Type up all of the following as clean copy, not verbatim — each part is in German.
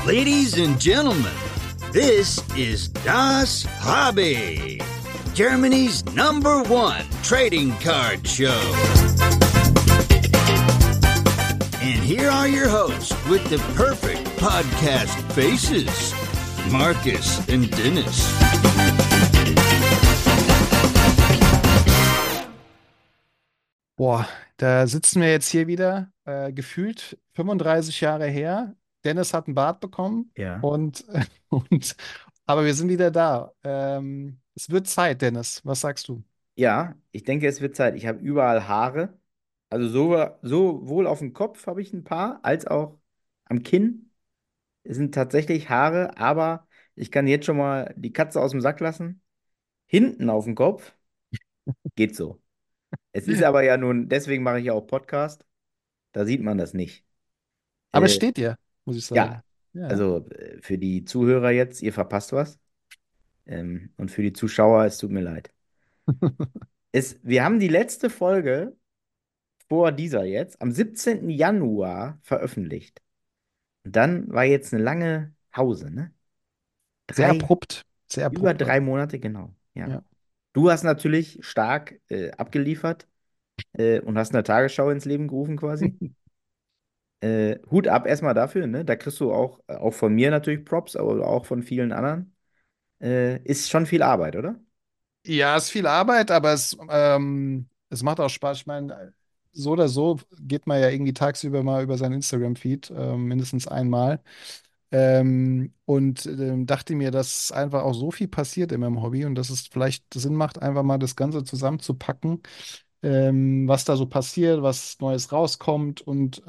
Ladies and gentlemen, this is Das Hobby, Germany's #1 trading card show. And here are your hosts with the perfect podcast faces, Marcus and Dennis. Boah, da sitzen wir jetzt hier wieder, gefühlt 35 Jahre her. Dennis hat einen Bart bekommen Ja. und, und aber wir sind wieder da. Es wird Zeit, Dennis. Was sagst du? Ja, ich denke, es wird Zeit. Ich habe überall Haare. Also sowohl auf dem Kopf habe ich ein paar, als auch am Kinn. Es sind tatsächlich Haare, aber ich kann jetzt schon mal die Katze aus dem Sack lassen. Hinten auf dem Kopf geht so. Es ist aber ja nun, deswegen mache ich ja auch Podcast. Da sieht man das nicht. Aber es Äh, steht dir, muss ich ja, sagen. Ja. also für die Zuhörer jetzt, ihr verpasst was. Und für die Zuschauer, es tut mir leid. Wir haben die letzte Folge vor dieser jetzt am 17. Januar veröffentlicht. Und dann war jetzt eine lange Pause, ne? Drei, Sehr über abrupt war 3 Monate, genau. Ja. ja. Du hast natürlich stark abgeliefert und hast eine Tagesschau ins Leben gerufen quasi. Hut ab erstmal dafür, ne? Da kriegst du auch von mir natürlich Props, aber auch von vielen anderen. Ist schon viel Arbeit, oder? Ja, es ist viel Arbeit, aber es macht auch Spaß. Ich meine, so oder so geht man ja irgendwie tagsüber mal über seinen Instagram-Feed, mindestens einmal. Dachte mir, dass einfach auch so viel passiert in meinem Hobby und dass es vielleicht Sinn macht, einfach mal das Ganze zusammenzupacken, was da so passiert, was Neues rauskommt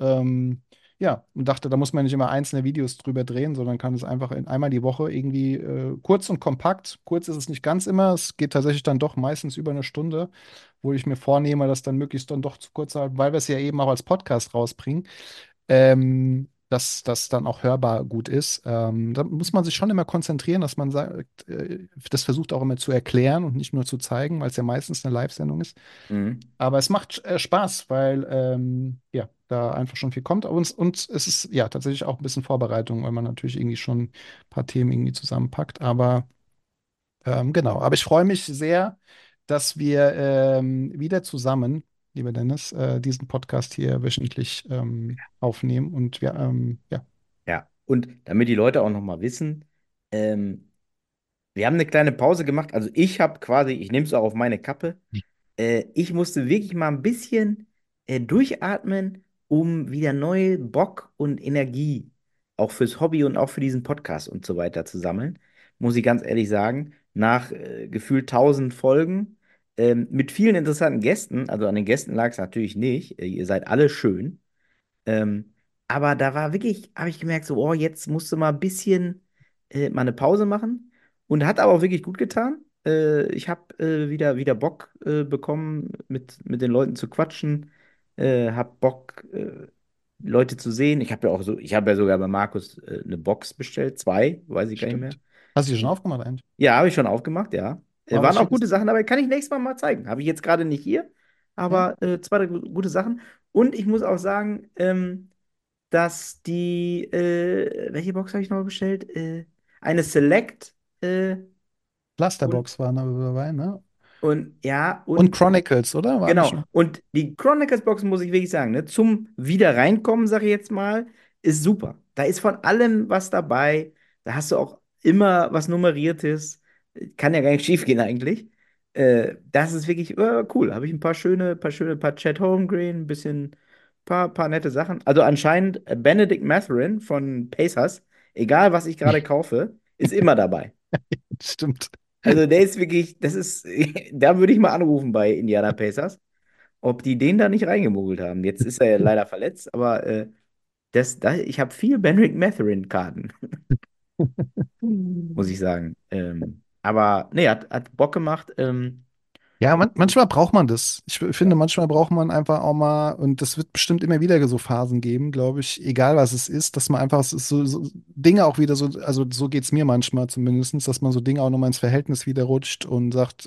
ja, und dachte, da muss man nicht immer einzelne Videos drüber drehen, sondern kann es einfach in einmal die Woche irgendwie kurz und kompakt. Kurz ist es nicht ganz immer, es geht tatsächlich dann doch meistens über eine Stunde, wo ich mir vornehme, das dann möglichst dann doch zu kurz zu halten, weil wir es ja eben auch als Podcast rausbringen, dass das dann auch hörbar gut ist. Da muss man sich schon immer konzentrieren, dass man sagt, das versucht auch immer zu erklären und nicht nur zu zeigen, weil es ja meistens eine Live-Sendung ist. Mhm. Aber es macht Spaß, weil ja, da einfach schon viel kommt. Und es ist ja tatsächlich auch ein bisschen Vorbereitung, weil man natürlich irgendwie schon ein paar Themen irgendwie zusammenpackt. Aber genau. Aber ich freue mich sehr, dass wir wieder zusammen, lieber Dennis, diesen Podcast hier wöchentlich aufnehmen. Und wir, ja, Ja. Und damit die Leute auch nochmal wissen, ähm, wir haben eine kleine Pause gemacht. Also ich habe quasi, ich nehme es auch auf meine Kappe. Ich musste wirklich mal ein bisschen durchatmen, um wieder neue Bock und Energie auch fürs Hobby und auch für diesen Podcast und so weiter zu sammeln. Muss ich ganz ehrlich sagen, nach gefühlt 1000 Folgen mit vielen interessanten Gästen, also an den Gästen lag es natürlich nicht, ihr seid alle schön. Ähm, aber da war wirklich, habe ich gemerkt, so, oh, jetzt musst du mal ein bisschen mal eine Pause machen. Und hat aber auch wirklich gut getan. Ich habe wieder Bock bekommen, mit den Leuten zu quatschen. Hab Bock, Leute zu sehen. Ich habe ja sogar bei Markus eine Box bestellt, zwei, weiß ich gar nicht mehr. stimmt. Hast du die schon aufgemacht eigentlich? Ja, habe ich schon aufgemacht, ja. War Waren was auch Schickes? gute Sachen dabei, kann ich nächstes Mal zeigen. Habe ich jetzt gerade nicht hier, Ja? aber zwei, drei gute Sachen. Und ich muss auch sagen, dass welche Box habe ich nochmal bestellt? Eine Select und, Clusterbox waren aber dabei, ne? und ja, Und und Chronicles, oder? War nicht genau. noch? Und die Chronicles-Box, muss ich wirklich sagen, ne, zum Wiederreinkommen, sage ich jetzt mal, ist super. Da ist von allem was dabei. Da hast du auch immer was Nummeriertes. Kann ja gar nicht schief gehen eigentlich. Das ist wirklich cool. Habe ich paar Chet Holmgren, ein bisschen, paar nette Sachen. Also anscheinend Benedict Mathurin von Pacers, egal was ich gerade kaufe, ist immer dabei. Stimmt. Also der ist wirklich, da würde ich mal anrufen bei Indiana Pacers, ob die den da nicht reingemogelt haben. Jetzt ist er ja leider verletzt, aber ich habe viel Benrick Mathurin-Karten, muss ich sagen. Aber nee, hat Bock gemacht. Ja, manchmal braucht man das. Ich finde, Ja. manchmal braucht man einfach auch mal, und das wird bestimmt immer wieder so Phasen geben, glaube ich, egal was es ist, dass man einfach so Dinge auch wieder so, also so geht es mir manchmal zumindest, dass man so Dinge auch nochmal ins Verhältnis wieder rutscht und sagt,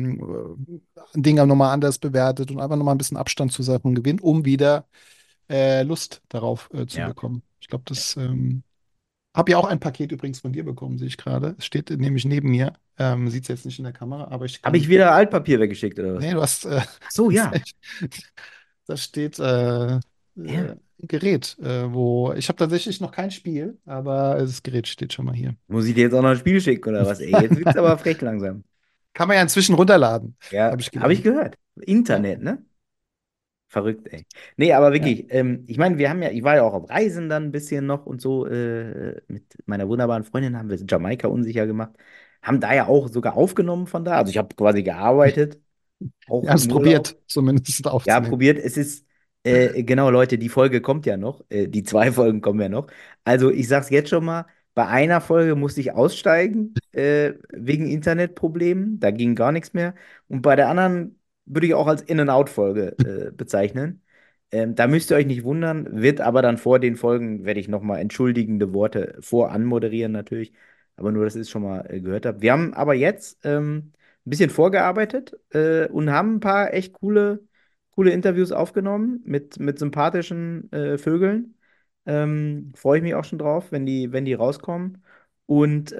Dinge nochmal anders bewertet und einfach nochmal ein bisschen Abstand zu Sachen gewinnt, um wieder Lust darauf zu Ja. bekommen. Ich glaube, Ja. Habe ja auch ein Paket übrigens von dir bekommen, sehe ich gerade. Es steht nämlich neben mir. Sieht es jetzt nicht in der Kamera, aber ich Habe kann. ich wieder Altpapier weggeschickt oder was? Nee, du hast. Ach so, Das ist ja. echt, da steht Ja. ein Gerät, wo. Ich habe tatsächlich noch kein Spiel, aber das Gerät steht schon mal hier. Muss ich dir jetzt auch noch ein Spiel schicken oder was? Ey, jetzt wird's aber frech langsam. Kann man ja inzwischen runterladen, Ja, habe ich habe ich gelernt. gehört. Ja. Internet, ne? Verrückt, ey. Nee, aber Ja. wirklich, ich meine, ich war ja auch auf Reisen dann ein bisschen noch und so, mit meiner wunderbaren Freundin haben wir Jamaika unsicher gemacht, haben da ja auch sogar aufgenommen von da. Also ich habe quasi gearbeitet, Wir auch haben es im Urlaub. probiert, zumindest Ja, aufzunehmen. probiert. Es ist, genau, Leute, die Folge kommt ja noch. Die zwei Folgen kommen ja noch. Also, ich sag's jetzt schon mal: Bei einer Folge musste ich aussteigen, wegen Internetproblemen. Da ging gar nichts mehr. Und bei der anderen würde ich auch als In-and-Out-Folge, bezeichnen. Da müsst ihr euch nicht wundern, wird aber dann vor den Folgen, werde ich nochmal entschuldigende Worte voranmoderieren, natürlich. Aber nur, dass ihr es schon mal, gehört habt. Wir haben aber jetzt, ein bisschen vorgearbeitet, und haben ein paar echt coole Interviews aufgenommen mit sympathischen, Vögeln. Freue ich mich auch schon drauf, wenn die rauskommen. Und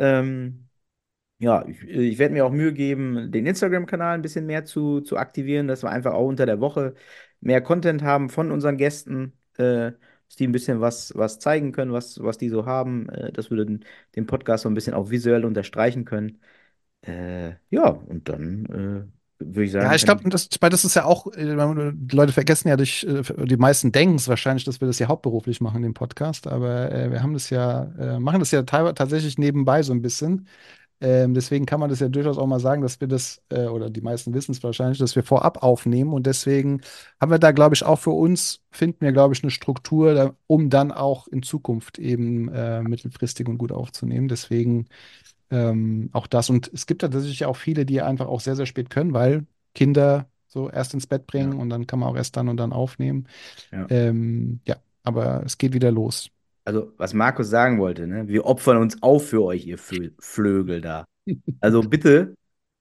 ja, ich werde mir auch Mühe geben, den Instagram-Kanal ein bisschen mehr zu aktivieren, dass wir einfach auch unter der Woche mehr Content haben von unseren Gästen, dass die ein bisschen was zeigen können, was die so haben, dass wir den Podcast so ein bisschen auch visuell unterstreichen können. Ja, und dann, würde ich Ja, sagen, ich glaube, das ist ja auch, die Leute vergessen ja, die meisten denken es wahrscheinlich, dass wir das ja hauptberuflich machen, den Podcast, aber wir haben das ja, machen das ja teilweise tatsächlich nebenbei so ein bisschen. Deswegen kann man das ja durchaus auch mal sagen, dass wir das, oder die meisten wissen es wahrscheinlich, dass wir vorab aufnehmen und deswegen haben wir da, glaube ich, auch für uns, finden wir, glaube ich, eine Struktur, um dann auch in Zukunft eben mittelfristig und gut aufzunehmen. Deswegen auch das. Und es gibt tatsächlich auch viele, die einfach auch sehr, sehr spät können, weil Kinder so erst ins Bett ja, bringen und dann kann man auch erst dann und dann aufnehmen. ja. Ja, aber es geht wieder los. Also, was Markus sagen wollte, ne? Wir opfern uns auf für euch, ihr Flögel da. Also bitte,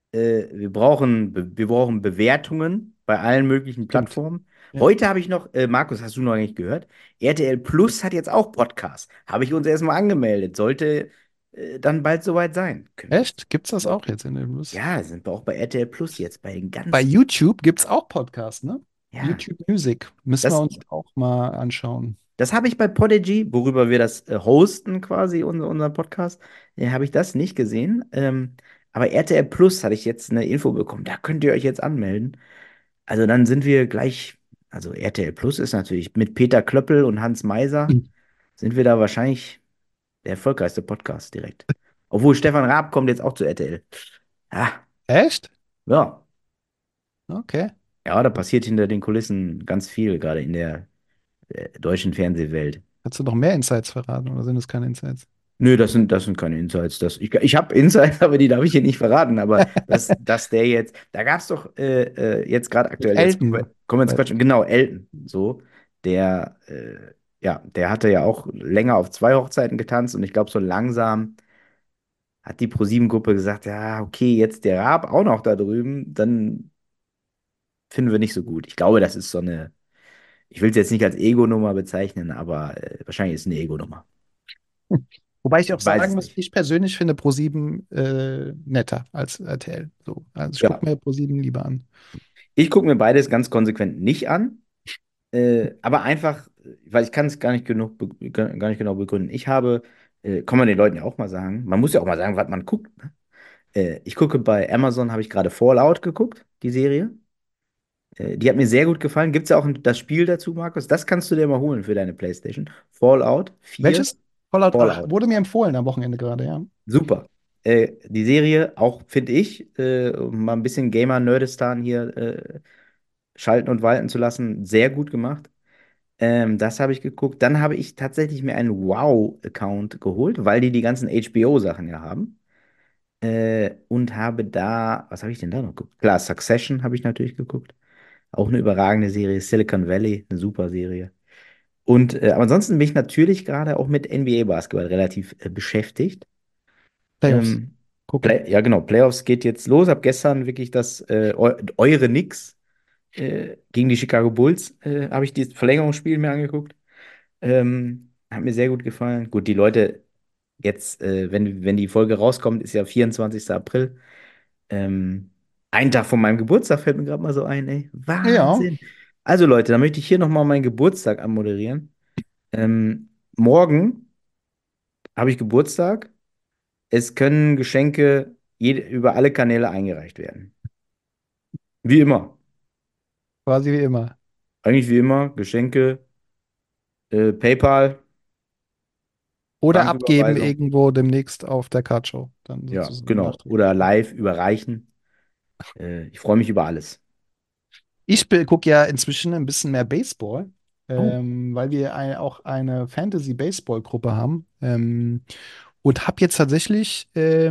wir brauchen Bewertungen bei allen möglichen Stimmt. Plattformen. Ja. Heute habe ich noch, Markus, hast du noch nicht gehört? RTL Plus hat jetzt auch Podcast. Habe ich uns erstmal angemeldet. Sollte, dann bald soweit sein. Echt? Gibt's das auch jetzt in dem Bus? Ja, sind wir auch bei RTL Plus jetzt, bei den Bei ganz, YouTube gibt es auch Podcasts, ne? ja. YouTube Music. Müssen wir Das, uns auch mal anschauen. Das habe ich bei Podigy, worüber wir das, hosten quasi, unseren Podcast, habe ich das nicht gesehen. Aber RTL Plus hatte ich jetzt eine Info bekommen, da könnt ihr euch jetzt anmelden. Also dann sind wir gleich, also RTL Plus ist natürlich mit Peter Klöppel und Hans Meiser, Hm. sind wir da wahrscheinlich der erfolgreichste Podcast direkt. Obwohl Stefan Raab kommt jetzt auch zu RTL. Ah, Echt? ja. Okay. Ja, da passiert hinter den Kulissen ganz viel, gerade in der, deutschen Fernsehwelt. Kannst du noch mehr Insights verraten oder sind es keine Insights? Nö, das sind keine Insights. Ich habe Insights, aber die darf ich hier nicht verraten. Aber dass der jetzt, da gab es doch, jetzt gerade aktuell, jetzt Elton. kommen wir ins Weil- Quatschen, genau, Elton, so, der, ja, der hatte ja auch länger auf zwei Hochzeiten getanzt und ich glaube, so langsam hat die ProSieben-Gruppe gesagt, ja, okay, jetzt der Raab auch noch da drüben, dann finden wir nicht so gut. Ich glaube, das ist so eine, ich will es jetzt nicht als Ego-Nummer bezeichnen, aber, wahrscheinlich ist es eine Ego-Nummer. Wobei ich auch Ich weiß sagen es muss, nicht. ich persönlich finde ProSieben netter als RTL. So. Also ich Ja. gucke mir ProSieben lieber an. Ich gucke mir beides ganz konsequent nicht an, aber einfach, weil ich kann es gar nicht genau begründen. Kann man den Leuten ja auch mal sagen, man muss ja auch mal sagen, was man guckt. Ne? Ich gucke bei Amazon, habe ich gerade Fallout geguckt, die Serie. Die hat mir sehr gut gefallen. Gibt es ja auch das Spiel dazu, Markus? Das kannst du dir mal holen für deine PlayStation. Fallout 4. Welches? Fallout, ach, Fallout. wurde mir empfohlen am Wochenende gerade, ja. Super. Die Serie, auch finde ich, um mal ein bisschen Gamer-Nerdistan hier, schalten und walten zu lassen, sehr gut gemacht. Das habe ich geguckt. Dann habe ich tatsächlich mir einen Wow-Account geholt, weil die ganzen HBO-Sachen ja haben. Und habe da, was habe ich denn da noch geguckt? Klar, Succession habe ich natürlich geguckt. Auch eine überragende Serie. Silicon Valley, eine super Serie. Und, aber ansonsten bin ich natürlich gerade auch mit NBA-Basketball relativ, beschäftigt. Playoffs Ähm, gucken. Ja, genau, Playoffs geht jetzt los. Hab gestern wirklich eure Knicks, gegen die Chicago Bulls, habe ich das Verlängerungsspiel mir angeguckt. Hat mir sehr gut gefallen. Gut, die Leute Jetzt, wenn die Folge rauskommt, ist ja 24. April. Ähm, ein Tag von meinem Geburtstag fällt mir gerade mal so ein, ey. Ja, Wahnsinn. Also Leute, da möchte ich hier nochmal meinen Geburtstag anmoderieren. Morgen habe ich Geburtstag. Es können Geschenke über alle Kanäle eingereicht werden. Wie immer. quasi wie immer. Eigentlich wie immer. Geschenke, PayPal, Oder abgeben Banküberweisung. irgendwo demnächst auf der Cardshow. Dann Ja, sozusagen genau. nachträglich. Oder live überreichen. Ich freue mich über alles. Ich gucke ja inzwischen ein bisschen mehr Baseball, Oh, weil wir auch eine Fantasy-Baseball-Gruppe haben. Und habe jetzt tatsächlich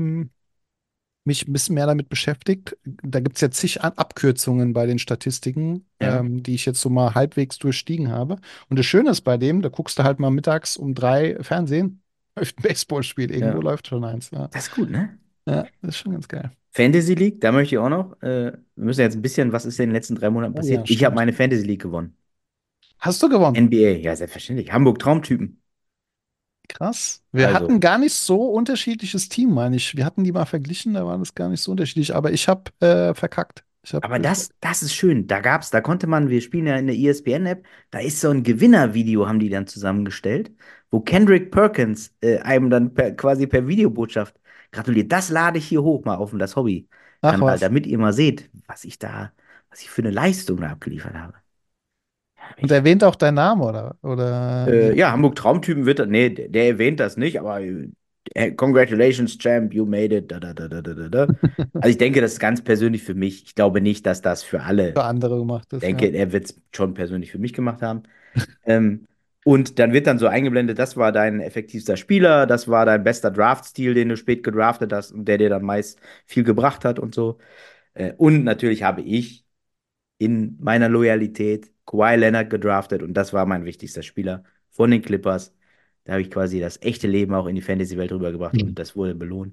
mich ein bisschen mehr damit beschäftigt. Da gibt es ja zig Abkürzungen bei den Statistiken, ja, die ich jetzt so mal halbwegs durchstiegen habe. Und das Schöne ist bei dem, da guckst du halt mal mittags um 3 Fernsehen, läuft ein Baseballspiel, irgendwo ja. läuft schon eins. Ja, Das ist gut, ne? ja, das ist schon ganz geil. Fantasy League, da möchte ich auch noch. Wir müssen jetzt ein bisschen, was ist in den letzten 3 Monaten Oh ja, passiert? Ich habe stimmt. meine Fantasy League gewonnen. Hast du gewonnen? NBA, ja, selbstverständlich. Hamburg Traumtypen. Krass. Wir hatten Also, gar nicht so unterschiedliches Team, meine ich. Wir hatten die mal verglichen, da war das gar nicht so unterschiedlich. Aber ich habe verkackt. aber das ist schön. Da konnte man, wir spielen ja in der ESPN-App, da ist so ein Gewinnervideo, haben die dann zusammengestellt, wo Kendrick Perkins einem dann quasi per Videobotschaft gratuliert. Das lade ich hier hoch mal auf das Ach Hobby-Kanal, was. damit ihr mal seht, was ich für eine Leistung da abgeliefert habe. Und erwähnt auch dein Name, oder wie? Ja, Hamburg Traumtypen wird, nee, der erwähnt das nicht, aber congratulations, Champ, you made it. Da, da, da, da, da, da. Da. Also ich denke, das ist ganz persönlich für mich. Ich glaube nicht, dass das für alle, Für andere gemacht ich ist, denke, ja. er wird es schon persönlich für mich gemacht haben. Ähm, und dann wird dann so eingeblendet, das war dein effektivster Spieler, das war dein bester Draft-Stil, den du spät gedraftet hast und der dir dann meist viel gebracht hat und so. Und natürlich habe ich in meiner Loyalität Kawhi Leonard gedraftet und das war mein wichtigster Spieler von den Clippers. Da habe ich quasi das echte Leben auch in die Fantasy-Welt rübergebracht Hm. und das wurde belohnt.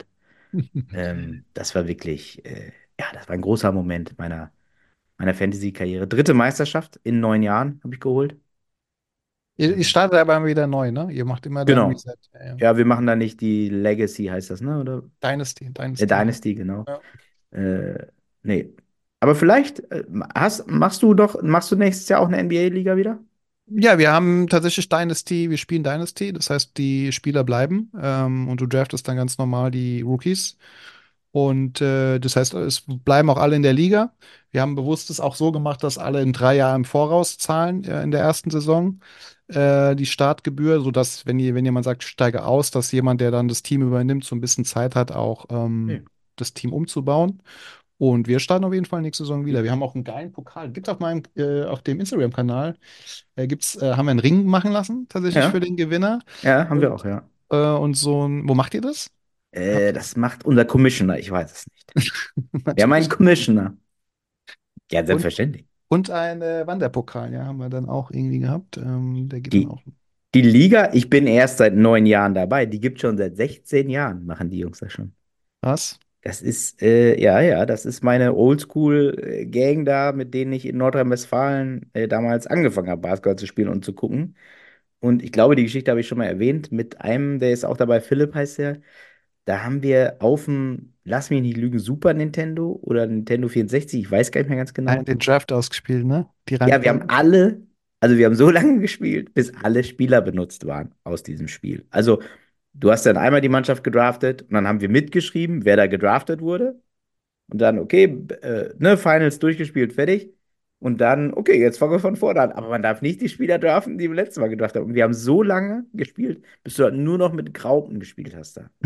Das war wirklich, ja, das war ein großer Moment meiner Fantasy-Karriere. Dritte Meisterschaft in 9 Jahren habe ich geholt. Ihr Ähm, startet aber wieder neu, ne? Ihr macht immer dann genau. Reset. Ja, ja. Ja, wir machen da nicht die Legacy, heißt das, ne? Oder Dynasty, ja. Dynasty, genau. Ja. Äh, nee. Aber vielleicht machst du nächstes Jahr auch eine NBA-Liga wieder? Ja, wir haben tatsächlich Dynasty, wir spielen Dynasty, das heißt, die Spieler bleiben und du draftest dann ganz normal die Rookies. Und das heißt, es bleiben auch alle in der Liga. Wir haben bewusst es auch so gemacht, dass alle in 3 Jahren im Voraus zahlen in der ersten Saison die Startgebühr, sodass, wenn jemand sagt, ich steige aus, dass jemand, der dann das Team übernimmt, so ein bisschen Zeit hat, auch Nee. das Team umzubauen. Und wir starten auf jeden Fall nächste Saison wieder. Wir haben auch einen geilen Pokal. Gibt auf dem Instagram-Kanal, haben wir einen Ring machen lassen, tatsächlich für Ja, den Gewinner. ja, haben wir Und, auch, ja. und so ein, wo macht ihr das? Habt ihr Das macht unser Commissioner, ich weiß es nicht. Wir haben einen natürlich. Commissioner. Ja, Und, selbstverständlich. und ein Wanderpokal, ja, haben wir dann auch irgendwie gehabt. Der geht dann Die, auch. die Liga, ich bin erst seit 9 Jahren dabei, die gibt schon seit 16 Jahren, machen die Jungs das schon. Was? Das ist, ja, das ist meine Oldschool-Gang da, mit denen ich in Nordrhein-Westfalen damals angefangen habe, Basketball zu spielen und zu gucken. Und ich glaube, die Geschichte habe ich schon mal erwähnt, mit einem, der ist auch dabei, Philipp heißt der. Da haben wir auf dem, lass mich nicht lügen, Super Nintendo oder Nintendo 64, ich weiß gar nicht mehr ganz genau. Den Draft ausgespielt, ne? Die Ja, wir haben Reihenfolge. also wir haben so lange gespielt, bis alle Spieler benutzt waren aus diesem Spiel. Also du hast dann einmal die Mannschaft gedraftet und dann haben wir mitgeschrieben, wer da gedraftet wurde. Und dann, okay, ne, Finals durchgespielt, fertig. Und dann, okay, jetzt fangen wir von vorne an. Aber man darf nicht die Spieler draften, die im letzten Mal gedraftet haben. Und wir haben so lange gespielt, bis du dann nur noch mit Graupen gespielt hast da.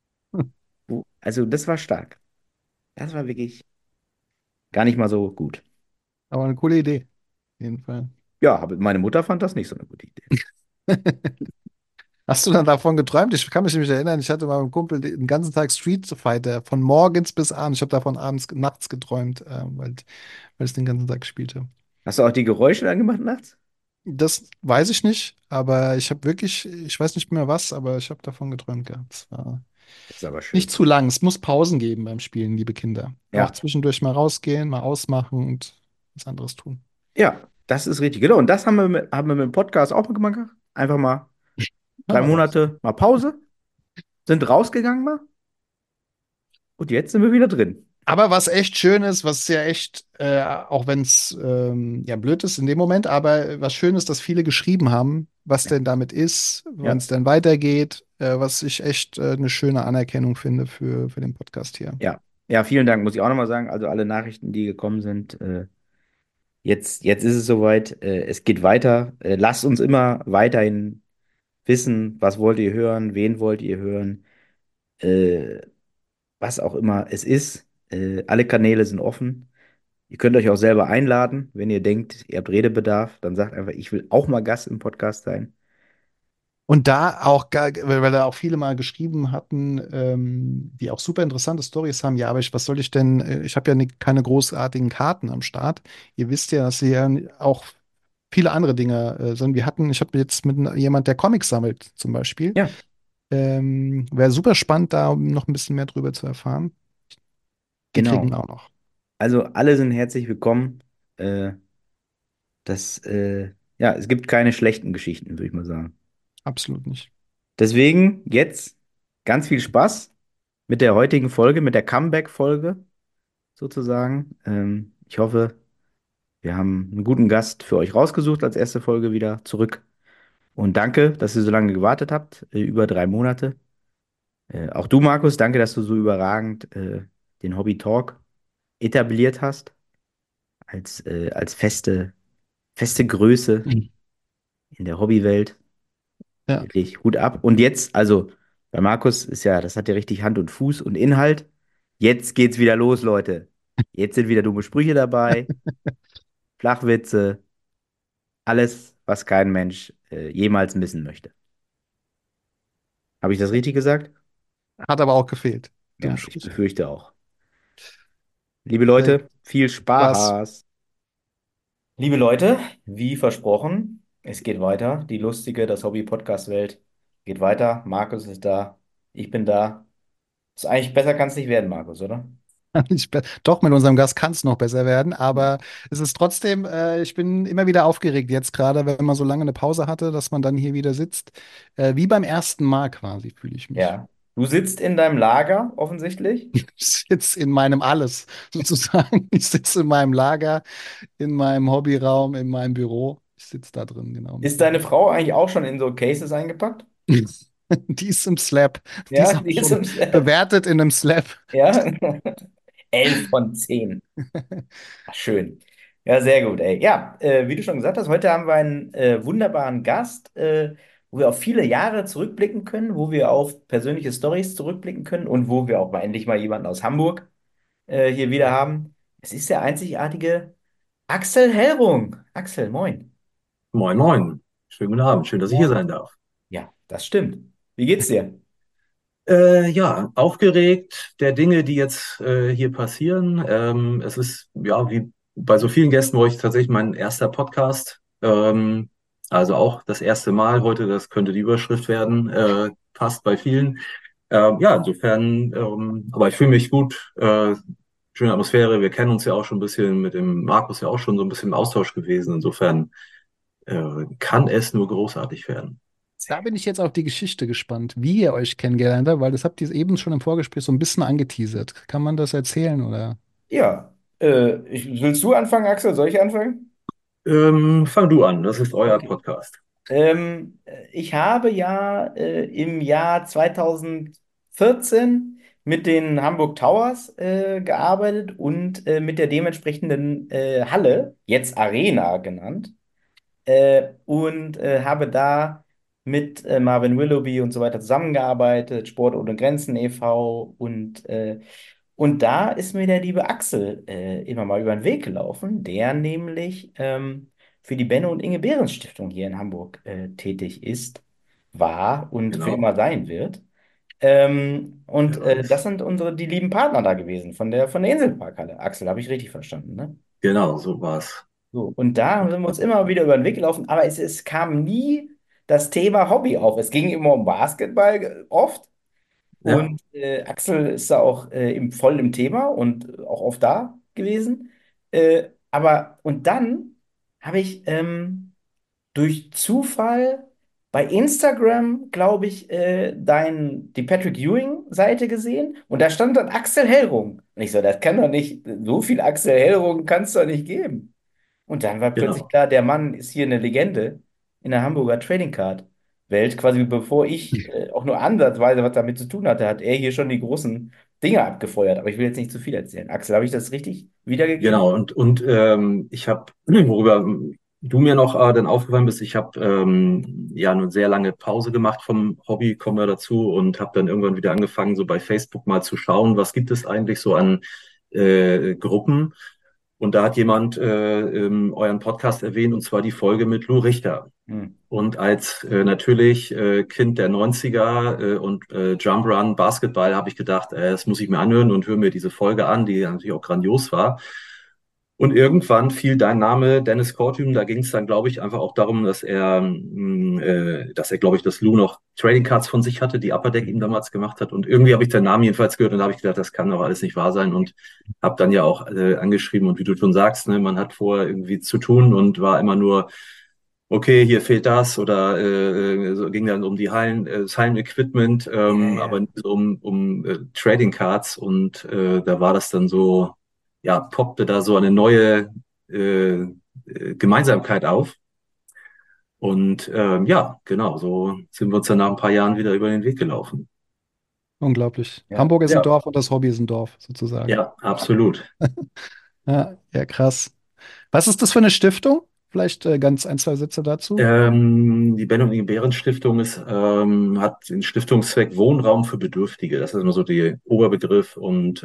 Also das war stark. Das war wirklich gar nicht mal so gut. Aber eine coole Idee. Auf jeden Fall. Ja, aber meine Mutter fand das nicht so eine gute Idee. Hast du dann davon geträumt? Ich kann mich nämlich erinnern, ich hatte mal mit einem Kumpel den ganzen Tag Street Fighter von morgens bis abends. Ich habe davon nachts geträumt, weil ich den ganzen Tag gespielt habe. Hast du auch die Geräusche dann gemacht nachts? Das weiß ich nicht, aber ich habe wirklich, ich weiß nicht mehr was, aber ich habe davon geträumt gehabt. Es war Das ist aber nicht schön. zu lang. Es muss Pausen geben beim Spielen, liebe Kinder. Auch Ja, zwischendurch mal rausgehen, mal ausmachen und was anderes tun. ja, das ist richtig. Genau. Und das haben wir mit dem Podcast auch gemacht. Einfach mal Ja, drei mal raus. Monate mal Pause. sind rausgegangen mal und jetzt sind wir wieder drin. Aber was echt schön ist, was ja echt, auch wenn es ja blöd ist in dem Moment, aber was schön ist, dass viele geschrieben haben, was denn damit ist, wann Ja, es denn weitergeht, was ich echt eine schöne Anerkennung finde für den Podcast hier. ja. Ja, vielen Dank, muss ich auch nochmal sagen. Also alle Nachrichten, die gekommen sind, jetzt ist es soweit. Es geht weiter. Lasst uns immer weiterhin wissen, was wollt ihr hören, wen wollt ihr hören, äh, was auch immer es ist. Alle Kanäle sind offen. Ihr könnt euch auch selber einladen, wenn ihr denkt, ihr habt Redebedarf, dann sagt einfach, ich will auch mal Gast im Podcast sein. Und da auch, weil da auch viele mal geschrieben hatten, die auch super interessante Stories haben. Ja, aber was soll ich denn? Ich habe ja keine großartigen Karten am Start. Ihr wisst ja, dass hier ja auch viele andere Dinge sind. Ich habe jetzt mit jemand, der Comics sammelt, zum Beispiel. Ja, Wäre super spannend, da noch ein bisschen mehr drüber zu erfahren. Die kriegen genau. wir auch noch. Also alle sind herzlich willkommen. Äh, ja, es gibt keine schlechten Geschichten, würde ich mal sagen. Absolut nicht. Deswegen jetzt ganz viel Spaß mit der heutigen Folge, mit der Comeback-Folge sozusagen. Ich hoffe, wir haben einen guten Gast für euch rausgesucht als erste Folge wieder zurück. Und danke, dass ihr so lange gewartet habt, über 3 Monate. Auch du, Markus, danke, dass du so überragend den Hobby Talk etabliert hast als feste Größe Mhm. in der Hobbywelt. Ja. Wirklich Hut ab. Und jetzt, also bei Markus ist ja, das hat ja richtig Hand und Fuß und Inhalt. Jetzt geht's wieder los, Leute. Jetzt sind wieder dumme Sprüche dabei, Flachwitze, alles, was kein Mensch jemals missen möchte. Habe ich das richtig gesagt? Hat aber auch gefehlt, dumme Ja, ich Sprüche. befürchte auch. Liebe Sehr Leute, viel Spaß. Spaß. Liebe Leute, wie versprochen, es geht weiter. Die lustige, das Hobby-Podcast-Welt geht weiter. Markus ist da, ich bin da. Ist eigentlich besser kann es nicht werden, Markus, oder? Doch, mit unserem Gast kann es noch besser werden, aber es ist trotzdem, ich bin immer wieder aufgeregt jetzt gerade, wenn man so lange eine Pause hatte, dass man dann hier wieder sitzt. Wie beim ersten Mal quasi fühle ich mich. Ja. Du sitzt in deinem Lager, offensichtlich. Ich sitze in meinem Alles sozusagen. Ich sitze in meinem Lager, in meinem Hobbyraum, in meinem Büro. Ich sitze da drin, genau, mit Ist dir. deine Frau eigentlich auch schon in so Cases eingepackt? Die ist im Slab. Die Ja, ist auch die ist schon im Slab. bewertet in einem Slab. Ja. 11 von 10. Ach, schön. Ja, sehr gut, ey. Ja, wie du schon gesagt hast, heute haben wir einen wunderbaren Gast, wo wir auf viele Jahre zurückblicken können, wo wir auf persönliche Stories zurückblicken können und wo wir auch mal endlich mal jemanden aus Hamburg hier wieder haben. Es ist der einzigartige Axel Hellrung. Axel, moin. Moin, moin. Schönen guten Abend. Schön, dass ich hier Moin. sein darf. Ja, das stimmt. Wie geht's dir? Ja, aufgeregt der Dinge, die jetzt hier passieren. Es ist, ja, wie bei so vielen Gästen, wo ich tatsächlich mein erster Podcast. Also auch das erste Mal heute, das könnte die Überschrift werden, passt bei vielen. Ja, insofern, aber ich fühle mich gut. Schöne Atmosphäre. Wir kennen uns ja auch schon ein bisschen mit dem Markus ja auch schon so ein bisschen im Austausch gewesen. Insofern kann es nur großartig werden. Da bin ich jetzt auf die Geschichte gespannt, wie ihr euch kennengelernt habt, weil das habt ihr eben schon im Vorgespräch so ein bisschen angeteasert. Kann man das erzählen oder? Ja, willst du anfangen, Axel? Soll ich anfangen? Fang du an, das ist euer Okay. Podcast. Ich habe ja im Jahr 2014 mit den Hamburg Towers gearbeitet und mit der dementsprechenden Halle, jetzt Arena genannt, und habe da mit Marvin Willoughby und so weiter zusammengearbeitet, Sport ohne Grenzen e.V. Und da ist mir der liebe Axel immer mal über den Weg gelaufen, der nämlich für die Benno und Inge Behrens Stiftung hier in Hamburg tätig ist, war und für Genau. immer sein wird. Und Ja, das sind die lieben Partner da gewesen von der Inselparkhalle. Axel, habe ich richtig verstanden, ne? genau, so war's. So, und da sind wir uns immer wieder über den Weg gelaufen, aber es kam nie das Thema Hobby auf. Es ging immer um Basketball oft. Ja, Und Axel ist da auch voll im Thema und auch oft da gewesen. Und dann habe ich durch Zufall bei Instagram, glaube ich, die Patrick Ewing-Seite gesehen und da stand dann Axel Hellrung. Und ich so, das kann doch nicht, so viel Axel Hellrung kann es doch nicht geben. Und dann war plötzlich Genau. klar, der Mann ist hier eine Legende in der Hamburger Trading Card Welt. Quasi bevor ich auch nur ansatzweise was damit zu tun hatte, hat er hier schon die großen Dinge abgefeuert. Aber ich will jetzt nicht zu viel erzählen. Axel, habe ich das richtig wiedergegeben? Genau, und ich habe, worüber du mir noch dann aufgefallen bist, ich habe ja eine sehr lange Pause gemacht vom Hobby, kommen wir dazu, und habe dann irgendwann wieder angefangen, so bei Facebook mal zu schauen, was gibt es eigentlich so an Gruppen. Und da hat jemand euren Podcast erwähnt, und zwar die Folge mit Lou Richter. Hm. Und als natürlich Kind der 90er und Jump Run Basketball habe ich gedacht, das muss ich mir anhören, und höre mir diese Folge an, die natürlich auch grandios war. Und irgendwann fiel dein Name, Dennis Kortüm. Da ging es dann, glaube ich, einfach auch darum, dass er, glaube ich, das Lou noch Trading Cards von sich hatte, die Upper Deck ihm damals gemacht hat. Und irgendwie habe ich deinen Namen jedenfalls gehört, und da habe ich gedacht, das kann doch alles nicht wahr sein, und habe dann ja auch angeschrieben. Und wie du schon sagst, ne, man hat vorher irgendwie zu tun und war immer nur, okay, hier fehlt das, oder so ging dann um die das Hallen-Equipment, Ja, aber ja. nicht so um Trading Cards, und da war das dann so, ja, poppte da so eine neue Gemeinsamkeit auf, und ja, genau, so sind wir uns dann nach ein paar Jahren wieder über den Weg gelaufen. Unglaublich. Ja. Hamburg ist ein Ja, Dorf und das Hobby ist ein Dorf, sozusagen. ja, absolut. Ja, ja, krass. Was ist das für eine Stiftung? Vielleicht ganz ein, zwei Sätze dazu. Die Benjamin Behrens Stiftung hat den Stiftungszweck Wohnraum für Bedürftige. Das ist immer so der Oberbegriff. Und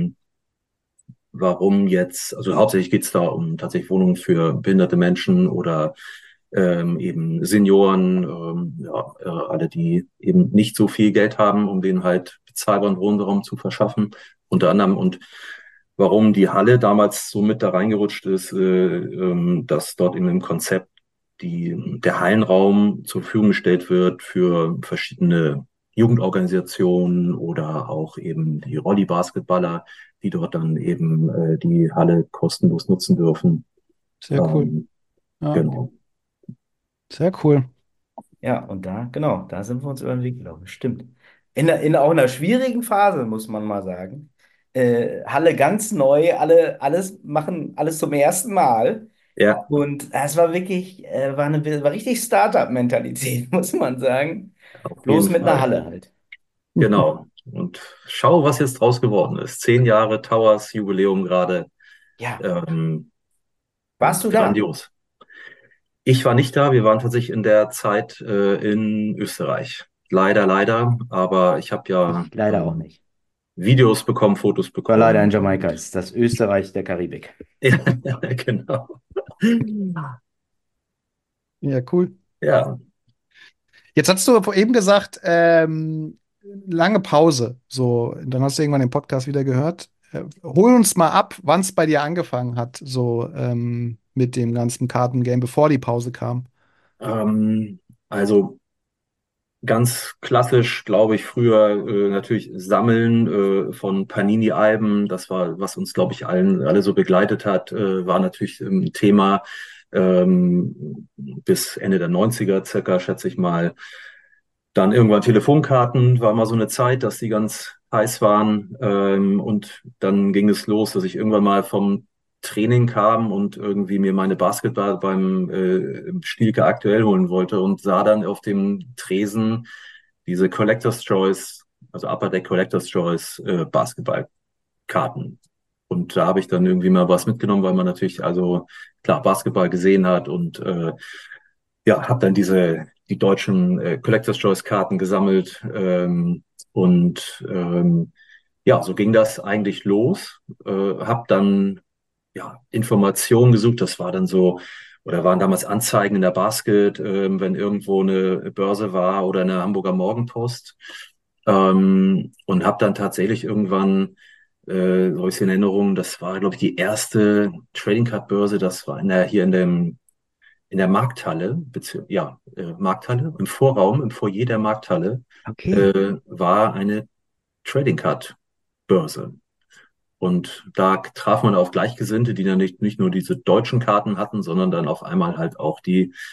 warum jetzt, also hauptsächlich geht es da um tatsächlich Wohnungen für behinderte Menschen oder eben Senioren, ja, alle, die eben nicht so viel Geld haben, um denen halt bezahlbaren Wohnraum zu verschaffen, unter anderem. Und warum die Halle damals so mit da reingerutscht ist, dass dort in dem Konzept der Hallenraum zur Verfügung gestellt wird für verschiedene Jugendorganisationen oder auch eben die Rolli-Basketballer, die dort dann eben die Halle kostenlos nutzen dürfen. Sehr cool. Ähm, Ja, genau. sehr cool. Ja, und da, genau, da sind wir uns über den Weg gelaufen. Stimmt. In auch einer schwierigen Phase, muss man mal sagen. Halle ganz neu, alles machen alles zum ersten Mal. Ja, Und es war wirklich, war richtig Startup-Mentalität, muss man sagen. auf Bloß jeden mit einer Fall. Halle halt. Genau. Und schau, was jetzt draus geworden ist. 10 Jahre Towers Jubiläum gerade. Ja, Ähm, warst du da? grandios. Ich war nicht da, wir waren tatsächlich in der Zeit in Österreich. Leider, leider, aber ich habe ja Ich leider auch nicht. Videos bekommen, Fotos Ich war leider in bekommen, Jamaika, und ist das Österreich der Karibik. ja, genau. Ja, cool. Ja, Jetzt hast du eben gesagt, lange Pause. So, dann hast du irgendwann den Podcast wieder gehört. Hol uns mal ab, wann es bei dir angefangen hat, so mit dem ganzen Kartengame, bevor die Pause kam. also ganz klassisch, glaube ich, früher natürlich Sammeln von Panini-Alben. Das war, was uns, glaube ich, alle so begleitet hat, war natürlich ein Thema bis Ende der 90er circa, schätze ich mal. Dann irgendwann Telefonkarten, war mal so eine Zeit, dass die ganz heiß waren. Und dann ging es los, dass ich irgendwann mal vom Training kam und irgendwie mir meine Basketball beim Stielke aktuell holen wollte, und sah dann auf dem Tresen diese Collector's Choice, also Upper Deck Collector's Choice Basketballkarten. Und da habe ich dann irgendwie mal was mitgenommen, weil man natürlich, also klar, Basketball gesehen hat, und ja, habe dann die deutschen Collector's Choice Karten gesammelt, und ja, so ging das eigentlich los. Habe dann ja Informationen gesucht. Das war dann so, oder waren damals Anzeigen in der Basket, wenn irgendwo eine Börse war, oder eine Hamburger Morgenpost. Und habe dann tatsächlich irgendwann so ist in Erinnerung, das war, glaube ich, die erste Trading Card Börse. Das war hier in der Markthalle, Markthalle, im Vorraum, im Foyer der Markthalle, Okay. war eine Trading Card Börse. Und da traf man auf Gleichgesinnte, die dann nicht nur diese deutschen Karten hatten, sondern dann auf einmal halt auch die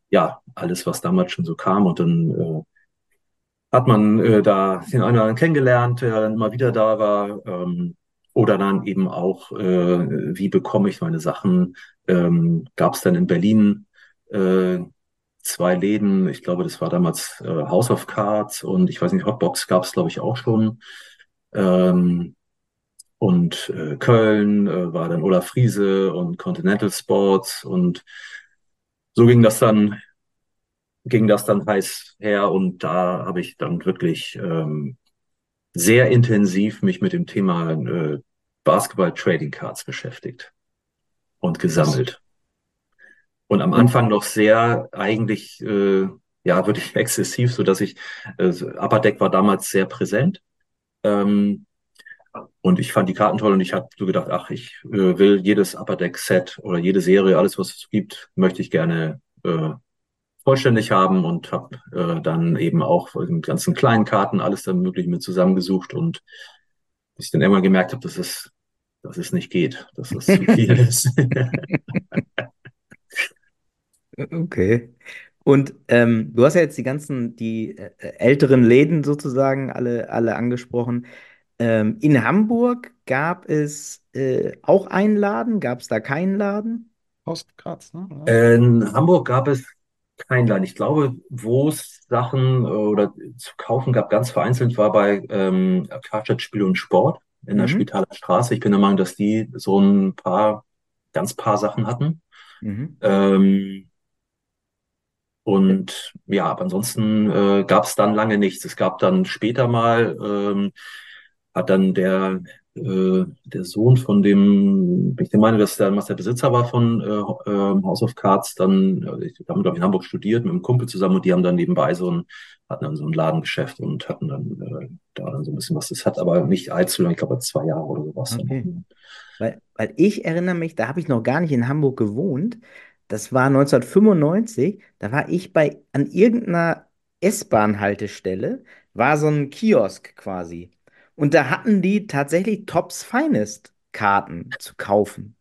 ja, alles, was damals schon so kam. Und dann hat man da den einen oder anderen kennengelernt, der dann immer wieder da war. Oder dann eben auch, wie bekomme ich meine Sachen? Gab es dann in Berlin äh, zwei Läden, ich glaube, das war damals House of Cards und ich weiß nicht, Hotbox gab es, glaube ich, auch schon. Ähm, und Köln war dann Olaf Friese und Continental Sports und so ging das dann heiß her und da habe ich dann wirklich sehr intensiv mich mit dem Thema Basketball Trading Cards beschäftigt und Das, gesammelt. Und am und Anfang noch sehr eigentlich, ja, wirklich exzessiv, so dass so Upper Deck war damals sehr präsent. Ähm, und ich fand die Karten toll und ich habe so gedacht, ach, ich will jedes Upper Deck Set oder jede Serie, alles was es gibt, möchte ich gerne vollständig haben und habe dann eben auch mit ganzen kleinen Karten alles dann mögliche mit zusammengesucht und bis ich dann irgendwann gemerkt habe, dass es nicht geht, dass es zu viel ist. Okay. Und du hast ja jetzt die älteren Läden sozusagen alle angesprochen. In Hamburg gab es auch einen Laden, gab es da keinen Laden? Haus of Cards, ne? Ja. In Hamburg gab es kein Laden. Ich glaube, wo es Sachen oder zu kaufen gab, ganz vereinzelt, war bei Karstadt Spiel und Sport in der Mhm. Spitaler Straße. Ich bin der Meinung, dass die so ein ganz paar Sachen hatten. Mhm. Ähm, Und ja, aber ansonsten gab es dann lange nichts. Es gab dann später mal, hat dann der Sohn von dem, bin ich der Meinung, dass der damals der Besitzer war von House of Cards, dann, die haben, glaube ich, in Hamburg studiert mit einem Kumpel zusammen und die haben dann nebenbei hatten dann so ein Ladengeschäft und hatten dann da dann so ein bisschen was. Das hat aber nicht allzu lange, ich glaube 2 Jahre oder sowas. Okay. Weil ich erinnere mich, da habe ich noch gar nicht in Hamburg gewohnt. Das war 1995. Da war ich an irgendeiner S-Bahn-Haltestelle, war so ein Kiosk quasi. Und da hatten die tatsächlich Tops Finest Karten zu kaufen.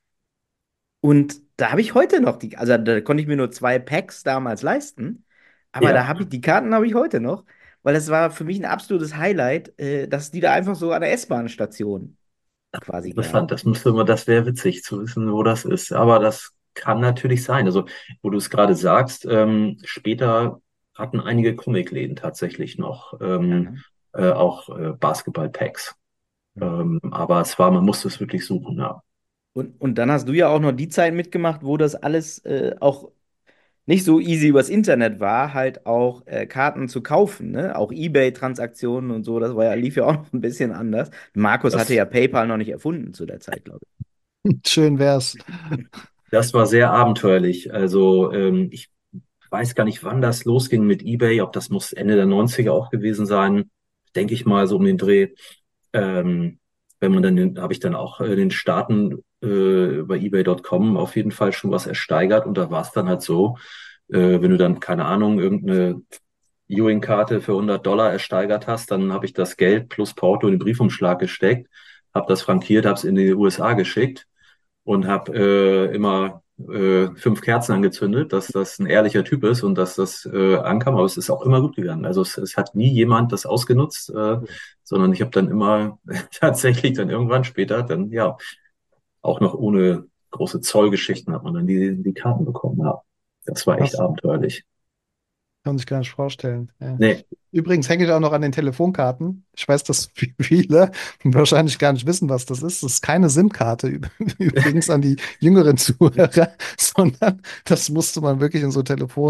Und da habe ich heute noch also da konnte ich mir nur 2 Packs damals leisten. Aber da Ja. habe ich, die Karten habe ich heute noch, weil das war für mich ein absolutes Highlight, dass die da einfach so an der S-Bahn-Station quasi gab. Interessant, das wäre witzig zu wissen, wo das ist. Aber das kann natürlich sein. Also, wo du es gerade sagst, später hatten einige Comicläden tatsächlich noch Ja, ne? auch Basketball-Packs. Ja. Aber man musste es wirklich suchen, ja. Und dann hast du ja auch noch die Zeit mitgemacht, wo das alles auch nicht so easy übers Internet war, halt auch Karten zu kaufen, ne? Auch eBay-Transaktionen und so, das war ja, lief ja auch noch ein bisschen anders. Markus hatte Das, ja PayPal noch nicht erfunden zu der Zeit, glaube Schön wär's. ich. das war sehr abenteuerlich. Also, ich weiß gar nicht, wann das losging mit eBay, ob das muss Ende der 90er auch gewesen sein, denke ich mal, so um den Dreh. Ähm, wenn man habe ich dann auch in den Staaten über eBay.com auf jeden Fall schon was ersteigert und da war es dann halt so, wenn du dann, keine Ahnung, irgendeine Ewing-Karte für $100 ersteigert hast, dann habe ich das Geld plus Porto in den Briefumschlag gesteckt, habe das frankiert, habe es in die USA geschickt und habe immer 5 Kerzen angezündet, dass das ein ehrlicher Typ ist und dass das ankam, aber es ist auch immer gut gegangen. Also es hat nie jemand das ausgenutzt, sondern ich habe dann immer tatsächlich dann irgendwann später dann ja auch noch ohne große Zollgeschichten hat man dann die Karten bekommen. Ja, das war echt Das abenteuerlich. kann man sich gar nicht vorstellen. Ja. Nee, Übrigens hänge ich auch noch an den Telefonkarten. Ich weiß, dass viele wahrscheinlich gar nicht wissen, was das ist. Das ist keine SIM-Karte, übrigens an die jüngeren Zuhörer, sondern das musste man wirklich in so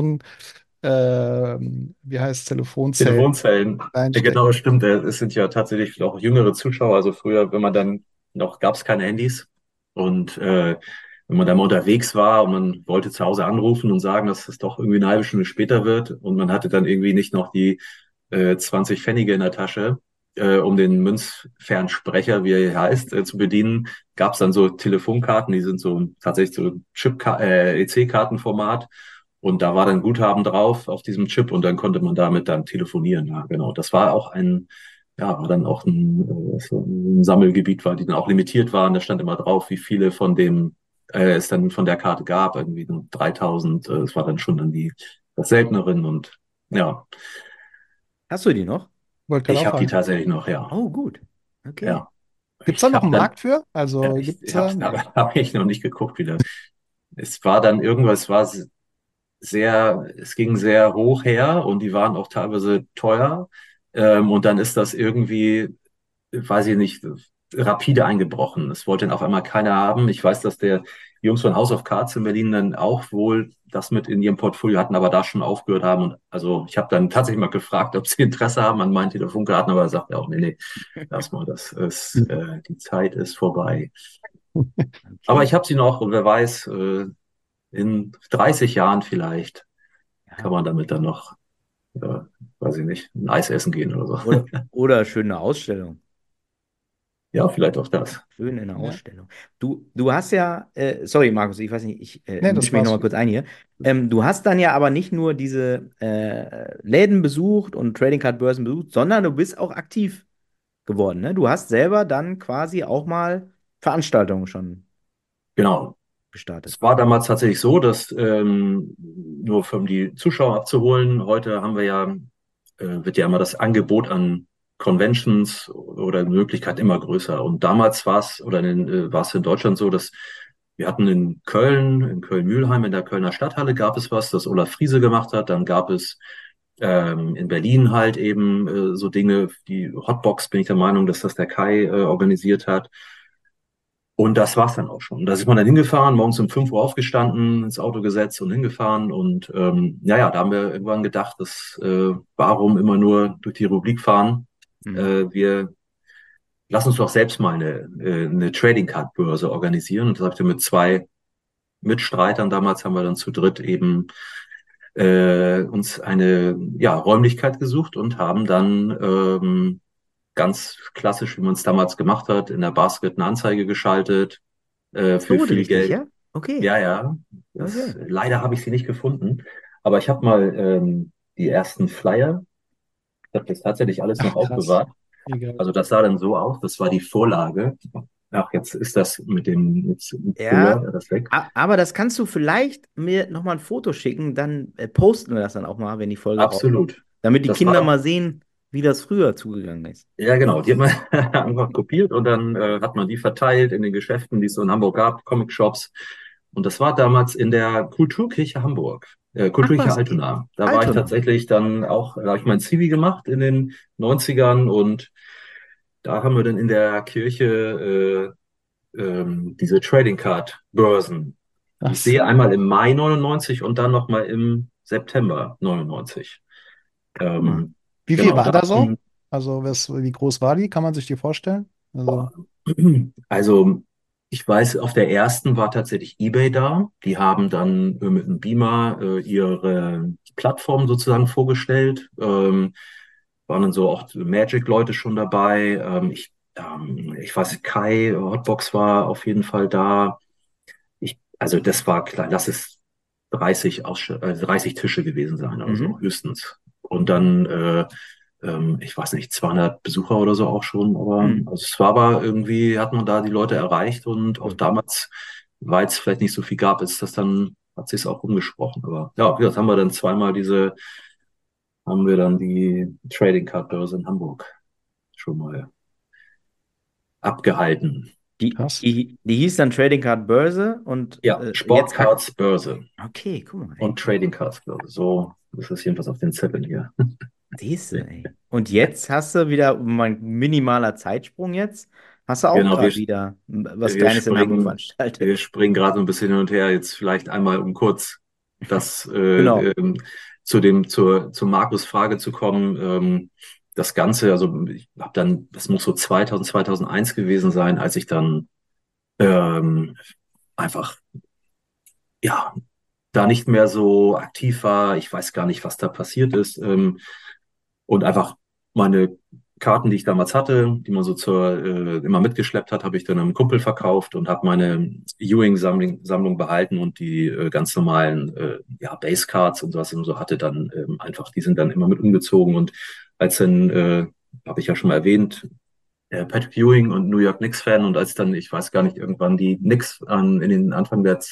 wie heißt es, Telefonzellen Telefonzellen, genau, reinstecken. stimmt. Es sind ja tatsächlich auch jüngere Zuschauer. Also früher, wenn man dann noch, gab es keine Handys und wenn man da mal unterwegs war und man wollte zu Hause anrufen und sagen, dass es doch irgendwie eine halbe Stunde später wird und man hatte dann irgendwie nicht noch die 20 Pfennige in der Tasche, um den Münzfernsprecher, wie er heißt, zu bedienen, gab es dann so Telefonkarten, die sind so tatsächlich so EC-Kartenformat. Und da war dann Guthaben drauf auf diesem Chip und dann konnte man damit dann telefonieren. Ja, genau. Das war auch war dann auch so ein Sammelgebiet war, die dann auch limitiert waren. Da stand immer drauf, wie viele von dem es dann von der Karte gab, irgendwie nur 3000. Es war dann schon dann das Selteneren und ja, Hast du die noch? Wollte gerade ich auch habe die fragen. tatsächlich noch, ja. Oh, gut. Okay. Ja. Gibt es da Ich noch habe einen dann, Markt für? ja, Also ich, gibt es ich da? hab ich noch nicht geguckt wieder. Es war dann irgendwas, es ging sehr hoch her und die waren auch teilweise teuer. Und dann ist das irgendwie, weiß ich nicht, rapide eingebrochen. Es wollte dann auf einmal keiner haben. Ich weiß, dass der Jungs von House of Cards in Berlin dann auch wohl das mit in ihrem Portfolio hatten, aber da schon aufgehört haben. Und also ich habe dann tatsächlich mal gefragt, ob sie Interesse haben an meinen Telefonkarten, aber er sagt auch, nee, lass mal, die Zeit ist vorbei. Aber Okay. ich habe sie noch und wer weiß, in 30 Jahren vielleicht kann Ja. man damit dann noch, äh, weiß ich nicht, ein Eis essen gehen oder so. Oder schöne Ausstellung. Ja, vielleicht auch das. Schön in der Ja. Ausstellung. Du hast ja, sorry Markus, ich weiß nicht, ich Nee, das mische mich war's. nochmal kurz ein hier. Du hast dann ja aber nicht nur diese Läden besucht und Trading Card Börsen besucht, sondern du bist auch aktiv geworden, ne? Du hast selber dann quasi auch mal Veranstaltungen schon Genau. gestartet. Es war damals tatsächlich so, dass nur um die Zuschauer abzuholen, heute haben wir ja, wird ja immer das Angebot an Conventions oder Möglichkeit immer größer. Und damals war es in Deutschland so, dass wir hatten in Köln-Mühlheim, in der Kölner Stadthalle gab es was, das Olaf Friese gemacht hat. Dann gab es in Berlin halt eben so Dinge, die Hotbox, bin ich der Meinung, dass das der Kai organisiert hat. Und das war's dann auch schon. Da ist man dann hingefahren, morgens um 5 Uhr aufgestanden, ins Auto gesetzt und hingefahren. Und da haben wir irgendwann gedacht, warum immer nur durch die Republik fahren? Mhm. Wir lassen uns doch selbst mal eine Trading Card Börse organisieren. Und das habe ich dann mit zwei Mitstreitern damals, haben wir dann zu dritt eben uns eine Räumlichkeit gesucht und haben dann ganz klassisch, wie man es damals gemacht hat, in der Basket eine Anzeige geschaltet für So viel richtig, Geld. ja? Okay. Ja, ja. Okay. Leider habe ich sie nicht gefunden, aber ich habe mal die ersten Flyer, ich habe das tatsächlich alles noch Ach, krass. aufbewahrt. Egal. Also das sah dann so aus, das war die Vorlage. Ach, jetzt ist das jetzt Ja, Fehler, das weg. aber das kannst du vielleicht mir nochmal ein Foto schicken, dann posten wir das dann auch mal, wenn die Folge rauskommt, Absolut. damit die Das Kinder war, mal sehen, wie das früher zugegangen ist. ja genau, die hat man einfach kopiert und dann hat man die verteilt in den Geschäften, die es so in Hamburg gab, Comic-Shops. Und das war damals in der Kulturkirche Hamburg, Ach Kulturkirche was, Altona. Da war ich Altona. tatsächlich dann auch, da habe ich mein Zivi gemacht in den 90ern und da haben wir dann in der Kirche diese Trading Card Börsen. Ach Ich sehe so. einmal im Mai 99 und dann nochmal im September 99. Guck mal. Ähm, Wie viel genau, war da da so? Also, wie groß war die? Kann man sich die vorstellen? Also, also ich weiß, auf der ersten war tatsächlich eBay da. Die haben dann mit einem Beamer ihre Plattform sozusagen vorgestellt. Waren dann so auch Magic-Leute schon dabei. Ich weiß, Kai Hotbox war auf jeden Fall da. Also das war klar, lass es 30 Tische gewesen sein oder so, Mhm. höchstens. Und dann, ich weiß nicht, 200 Besucher oder so auch schon. Aber Mhm. also es war aber irgendwie, hat man da die Leute erreicht und auch Cool. damals, weil es vielleicht nicht so viel gab, hat sich auch umgesprochen. Aber ja, das haben wir dann die Trading Card Börse in Hamburg schon mal abgehalten. krass. Die hieß dann Trading Card Börse und Ja, jetzt Sportcards Börse okay, guck mal, ey. und Trading Cards Börse. So ist es jedenfalls auf den Zetteln hier. Siehste, ey. Und jetzt hast du wieder mein minimaler Zeitsprung jetzt. Hast du auch Genau, gerade wieder was wir Kleines in Hamburg springen, veranstaltet. wir springen gerade so ein bisschen hin und her. Jetzt vielleicht einmal, um kurz das Genau. zu Markus' Frage zu kommen. Das Ganze, also ich habe dann, das muss so 2000, 2001 gewesen sein, als ich dann ähm, einfach ja da nicht mehr so aktiv war. Ich weiß gar nicht, was da passiert ist. Und einfach meine Karten, die ich damals hatte, die man so immer mitgeschleppt hat, habe ich dann einem Kumpel verkauft und habe meine Ewing-Sammlung behalten und die ganz normalen Base-Cards und was ich so hatte, dann einfach, die sind dann immer mit umgezogen und als dann, habe ich ja schon mal erwähnt, Patrick Ewing und New York Knicks-Fan. Und als dann, ich weiß gar nicht, irgendwann die Knicks in den Anfang der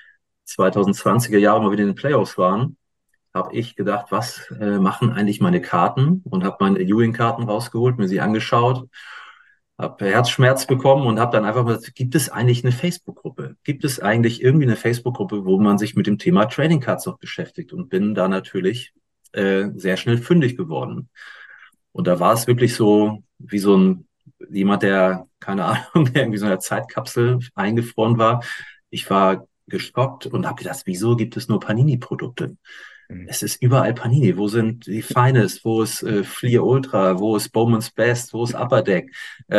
2020er Jahre mal wieder in den Playoffs waren, habe ich gedacht, was machen eigentlich meine Karten? Und habe meine Ewing-Karten rausgeholt, mir sie angeschaut, habe Herzschmerz bekommen und habe dann einfach mal gesagt, gibt es eigentlich eine Facebook-Gruppe? Gibt es eigentlich irgendwie eine Facebook-Gruppe, wo man sich mit dem Thema Trading Cards noch beschäftigt? Und bin da natürlich sehr schnell fündig geworden. Und da war es wirklich so, wie so jemand, der, keine Ahnung, der irgendwie so in einer Zeitkapsel eingefroren war. Ich war geschockt und habe gedacht, wieso gibt es nur Panini-Produkte? Mhm. Es ist überall Panini. Wo sind die Finest? Wo ist Fleer Ultra? Wo ist Bowman's Best? Wo ist Upper Deck?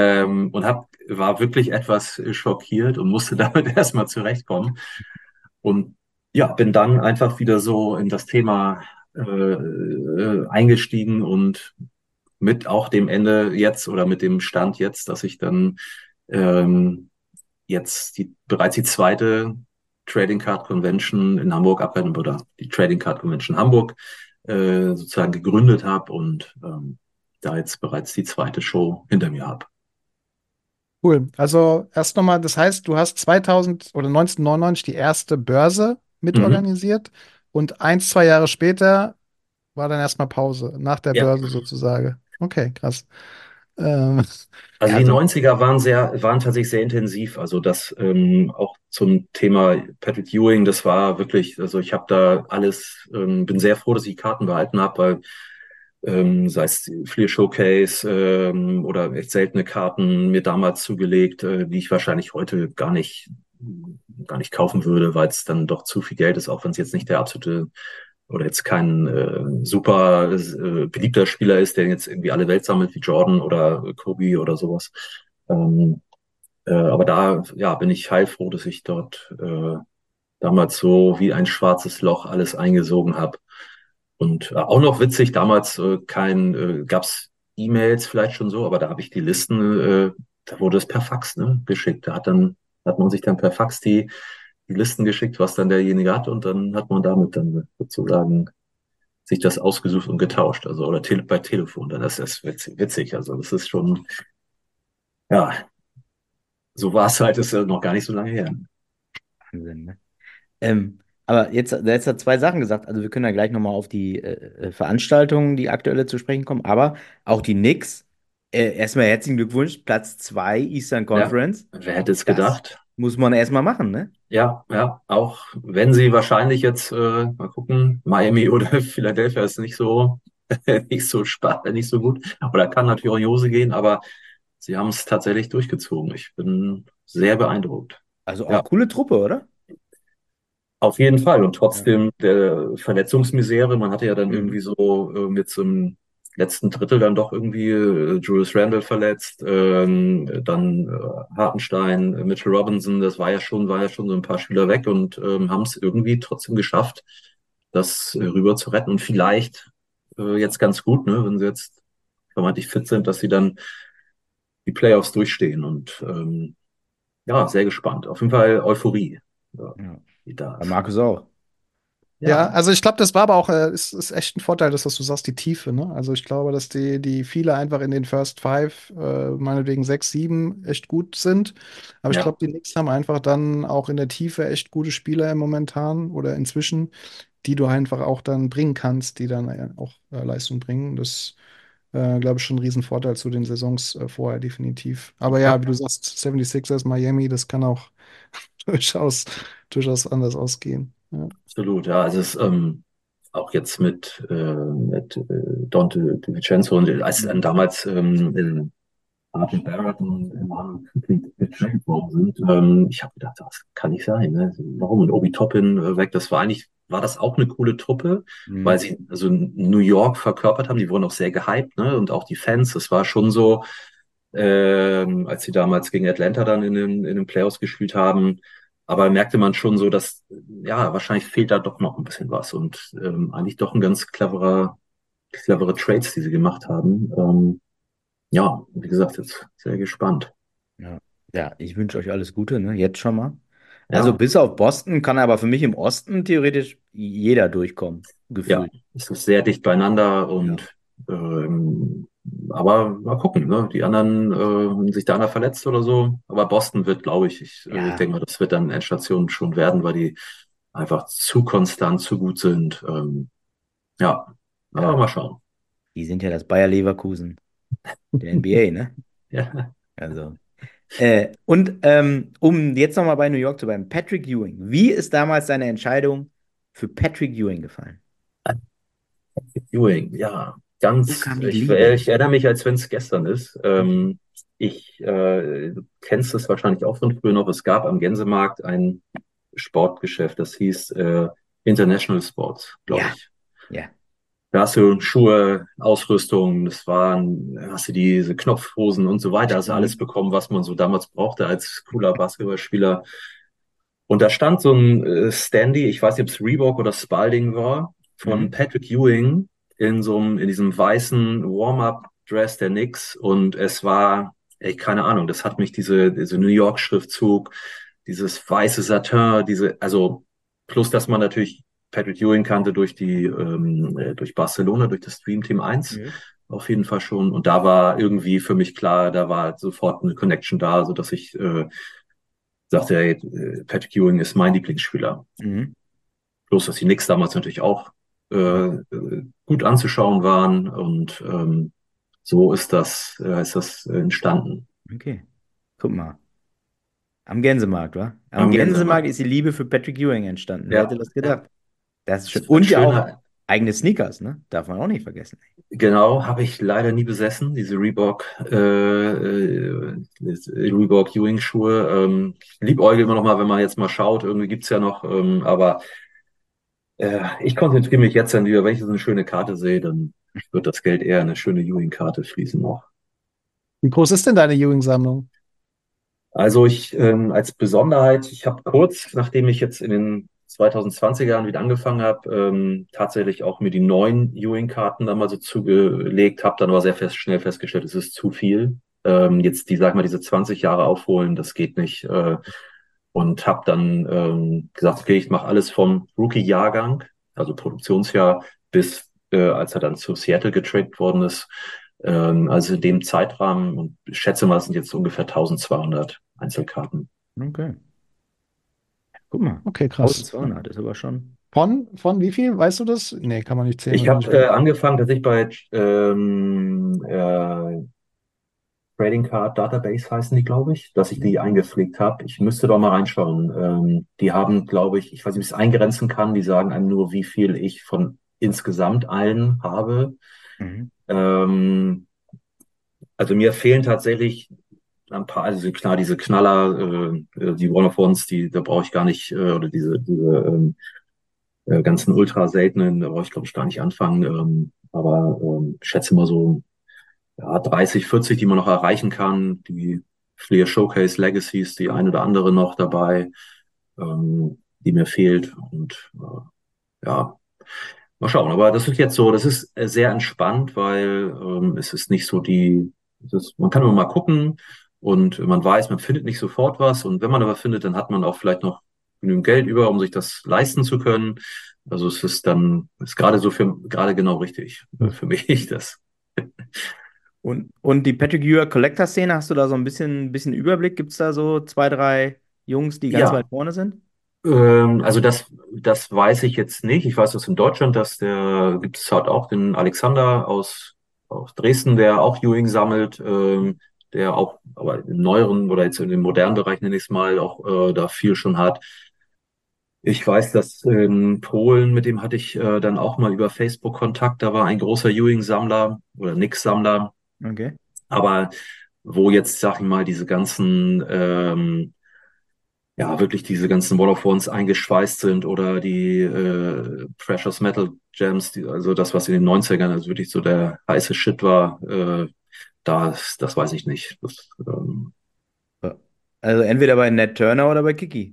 War wirklich etwas schockiert und musste damit erstmal zurechtkommen. Und ja, bin dann einfach wieder so in das Thema eingestiegen und mit auch dem Ende jetzt oder mit dem Stand jetzt, dass ich dann ähm, jetzt bereits die zweite Trading Card Convention in Hamburg abgehalten oder die Trading Card Convention Hamburg sozusagen gegründet habe und da jetzt bereits die zweite Show hinter mir habe. Cool. Also erst nochmal, das heißt, du hast 2000 oder 1999 die erste Börse Mhm. mitorganisiert und 1, 2 Jahre später war dann erstmal Pause, nach der Ja, Börse sozusagen. Okay, krass. Ähm, also ja, die also, 90er waren tatsächlich sehr intensiv. Also das auch zum Thema Patrick Ewing, das war wirklich, also ich habe da alles, bin sehr froh, dass ich die Karten behalten habe, weil sei es Fleer Showcase oder echt seltene Karten mir damals zugelegt, die ich wahrscheinlich heute gar nicht kaufen würde, weil es dann doch zu viel Geld ist, auch wenn es jetzt nicht der absolute oder jetzt kein super beliebter Spieler ist, der jetzt irgendwie alle Welt sammelt wie Jordan oder Kobe oder sowas. Ähm, aber da ja, bin ich heilfroh, dass ich dort damals so wie ein schwarzes Loch alles eingesogen habe. Und auch noch witzig, damals gab's E-Mails vielleicht schon so, aber da habe ich die Listen, da wurde es per Fax geschickt. Hat man sich dann per Fax die Listen geschickt, was dann derjenige hat, und dann hat man damit dann sozusagen sich das ausgesucht und getauscht, also oder bei Telefon. Dann ist das witzig. Also das ist schon, ja, so war es halt, ist ja noch gar nicht so lange her. Wahnsinn, ne? Aber jetzt hat zwei Sachen gesagt. Also wir können ja gleich nochmal auf die Veranstaltungen, die aktuelle zu sprechen kommen, aber auch die Knicks. Erstmal herzlichen Glückwunsch, Platz 2 Eastern Ja, Conference. wer hätte es Das gedacht? muss man erstmal machen, ne? Ja, ja, auch wenn sie wahrscheinlich jetzt, mal gucken, Miami oder Philadelphia ist nicht so, nicht so gut. Oder kann natürlich auch in die Hose gehen, aber sie haben es tatsächlich durchgezogen. Ich bin sehr beeindruckt. Also Ja, auch coole Truppe, oder? auf jeden Fall. Und Ja. trotzdem der Verletzungsmisere, man hatte ja dann Mhm. irgendwie so mit so einem letzten Drittel dann doch irgendwie Julius Randle verletzt, dann Hartenstein, Mitchell Robinson, war ja schon so ein paar Spieler weg und haben es irgendwie trotzdem geschafft, das rüber zu retten. Und vielleicht jetzt ganz gut, ne, wenn sie jetzt vermeintlich fit sind, dass sie dann die Playoffs durchstehen. Und ja, sehr gespannt. Auf jeden Fall Euphorie, ja, Ja. die da Bei ist. Markus auch. ja, Ja, also ich glaube, das war aber auch, ist echt ein Vorteil, dass du sagst, die Tiefe, ne? Also ich glaube, dass die viele einfach in den First Five, meinetwegen 6, 7, echt gut sind. Aber ich ja. glaube, die Knicks haben einfach dann auch in der Tiefe echt gute Spieler im Momentan oder inzwischen, die du einfach auch dann bringen kannst, die dann auch Leistung bringen. Das glaube ich, schon ein Riesenvorteil zu den Saisons vorher, definitiv. Aber Ja, ja, wie du sagst, 76ers, Miami, das kann auch durchaus, durchaus anders ausgehen. Ja. absolut. Ja, also es ist auch jetzt mit Dante DiVincenzo und als dann Mhm. damals Arthur Barrett und Emmanuel Quickly getradet worden sind, ich habe gedacht, das kann nicht sein. Ne? Warum? Und Obi Toppin weg, war das auch eine coole Truppe, weil Mhm. sie also New York verkörpert haben. Die wurden auch sehr gehypt, ne? Und auch die Fans. Das war schon so, als sie damals gegen Atlanta dann in den Playoffs gespielt haben. Aber merkte man schon so, dass, ja, wahrscheinlich fehlt da doch noch ein bisschen was und eigentlich doch ein ganz clevere Trades, die sie gemacht haben. Ja, wie gesagt, jetzt sehr gespannt. Ja. Ja, ich wünsche euch alles Gute, ne? Jetzt schon mal. Also Ja, bis auf Boston kann aber für mich im Osten theoretisch jeder durchkommen, ja, gefühlt. es ist sehr dicht beieinander Ja. und Aber mal gucken, ne? Die anderen, wenn sich da einer verletzt oder so. Aber Boston wird, glaube ich, ich Ja, denke mal, das wird dann Endstation schon werden, weil die einfach zu konstant, zu gut sind. Ja, aber ja, mal schauen. die sind ja das Bayer Leverkusen der NBA, ne? Ja. Also. Und um jetzt nochmal bei New York zu bleiben, Patrick Ewing. Wie ist damals deine Entscheidung für Patrick Ewing gefallen? Ewing, ja, Wo ganz, kam die ich, Liebe ich her? erinnere mich, als wenn es gestern ist. Okay. Du kennst es wahrscheinlich auch von früher noch. Es gab am Gänsemarkt ein Sportgeschäft, das hieß International Sports, glaube Ja, ich. ja. Da hast du Schuhe, Ausrüstung, hast du diese Knopfhosen und so weiter, hast du alles Mhm. bekommen, was man so damals brauchte als cooler Basketballspieler. Und da stand so ein Standy, ich weiß nicht, ob es Reebok oder Spalding war, von Mhm. Patrick Ewing in diesem weißen Warm-up-Dress der Knicks. Und es war, ey, keine Ahnung, das hat mich diese New York-Schriftzug, dieses weiße Satin, also plus, dass man natürlich Patrick Ewing kannte durch Barcelona, durch das Dream Team 1 Mhm. auf jeden Fall schon. Und da war irgendwie für mich klar, da war sofort eine Connection da, so dass ich sagte, hey, Patrick Ewing ist mein Lieblingsspieler. Mhm. Bloß, dass die Knicks damals natürlich auch gut anzuschauen waren und so ist das entstanden Okay. Guck mal. Am Gänsemarkt, wa? Am am Gänsemarkt Gänsemarkt. ist die Liebe für Patrick Ewing entstanden. Wer hätte Ja, das ja. gedacht? Das ist schön. Es war ein Und ja auch schöner, eigene Sneakers, ne? Darf man auch nicht vergessen. genau, habe ich leider nie besessen, diese Reebok Ewing Schuhe. Ich liebäugle immer noch mal, wenn man jetzt mal schaut, irgendwie gibt's ja noch, aber ich konzentriere mich jetzt dann wieder, wenn ich so eine schöne Karte sehe, dann wird das Geld eher in eine schöne Ewing-Karte fließen noch. Wie groß ist denn deine Ewing-Sammlung? Also als Besonderheit, ich habe kurz, nachdem ich jetzt in den 2020er Jahren wieder angefangen habe, tatsächlich auch mir die neuen Ewing-Karten dann mal so zugelegt, habe dann aber schnell festgestellt, es ist zu viel. Jetzt sag mal, diese 20 Jahre aufholen, das geht nicht. Und habe dann gesagt, okay, ich mache alles vom Rookie-Jahrgang, also Produktionsjahr, bis als er dann zu Seattle getradet worden ist. Also in dem Zeitrahmen und ich schätze mal, es sind jetzt ungefähr 1200 Einzelkarten. Okay. Guck mal. Okay, krass. 1200 ist aber schon. Von wie viel? Weißt du das? Nee, kann man nicht zählen, Ich wenn du nicht. habe angefangen, dass ich bei Trading Card Database heißen die, glaube ich, dass ich die eingepflegt habe. Ich müsste doch mal reinschauen. Die haben, glaube ich weiß nicht, wie ich es eingrenzen kann, die sagen einem nur, wie viel ich von insgesamt allen habe. Mhm. Ähm, also mir fehlen tatsächlich ein paar, also klar, diese Knaller, die One of Ones, da brauche ich gar nicht, oder diese ganzen ultra seltenen, da brauche ich, glaube ich, gar nicht anfangen. Aber ich schätze mal so ja, 30, 40, die man noch erreichen kann. Die Fleer Showcase Legacies, die ein oder andere noch dabei, die mir fehlt. Und ja, mal schauen. Aber das ist jetzt so, das ist sehr entspannt, weil es ist nicht so man kann immer mal gucken und man weiß, man findet nicht sofort was. Und wenn man aber findet, dann hat man auch vielleicht noch genügend Geld über, um sich das leisten zu können. Also ist gerade gerade genau richtig für mich das. Und die Patrick Ewing Collector-Szene, hast du da so ein bisschen Überblick? Gibt es da so zwei, drei Jungs, die ganz weit Ja, vorne sind? also das weiß ich jetzt nicht. Ich weiß, dass in Deutschland, gibt es halt auch den Alexander aus Dresden, der auch Ewing sammelt, der auch, aber im neueren oder jetzt in dem modernen Bereich nenne ich es mal, auch da viel schon hat. Ich weiß, dass in Polen, mit dem hatte ich dann auch mal über Facebook Kontakt, da war ein großer Ewing-Sammler oder Knicks-Sammler, Okay. aber wo jetzt, sag ich mal, ja, wirklich diese ganzen Wall of Ones eingeschweißt sind oder die Precious Metal Gems, also das, was in den 90ern also wirklich so der heiße Shit war, das weiß ich nicht. Also entweder bei Nat Turner oder bei Kiki.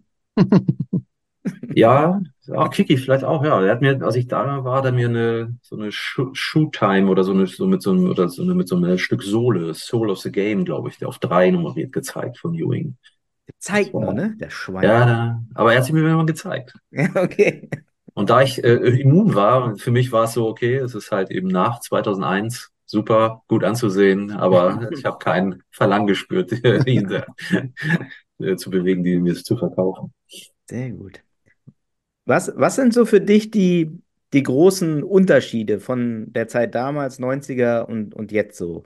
Ja, auch Kiki vielleicht auch, ja. Er hat mir, als ich da war, hat er mir so eine Shoe-Time oder mit so einem Stück Sohle, Soul of the Game, glaube ich, der auf 3 nummeriert gezeigt von Ewing. Der Das zeigt nur, war, ne? Der Schwein. ja, aber er hat sie mir immer gezeigt. Ja, okay. Und da ich immun war, für mich war es so, okay, es ist halt eben nach 2001, super, gut anzusehen, aber ich habe kein Verlangen gespürt, ihn zu bewegen, die mir zu verkaufen. Sehr gut. Was sind so für dich die großen Unterschiede von der Zeit damals, 90er und jetzt so?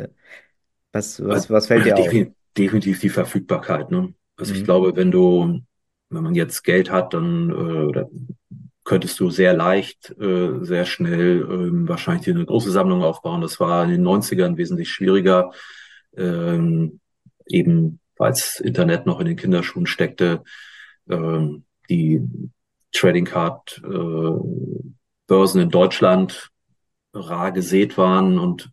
Was fällt dir auf? Definitiv die Verfügbarkeit, ne? Also ich Mhm. glaube, wenn man jetzt Geld hat, dann oder könntest du sehr leicht, sehr schnell wahrscheinlich dir eine große Sammlung aufbauen. Das war in den 90ern wesentlich schwieriger, ähm, eben weil das Internet noch in den Kinderschuhen steckte. Die Trading Card Börsen in Deutschland rar gesät waren und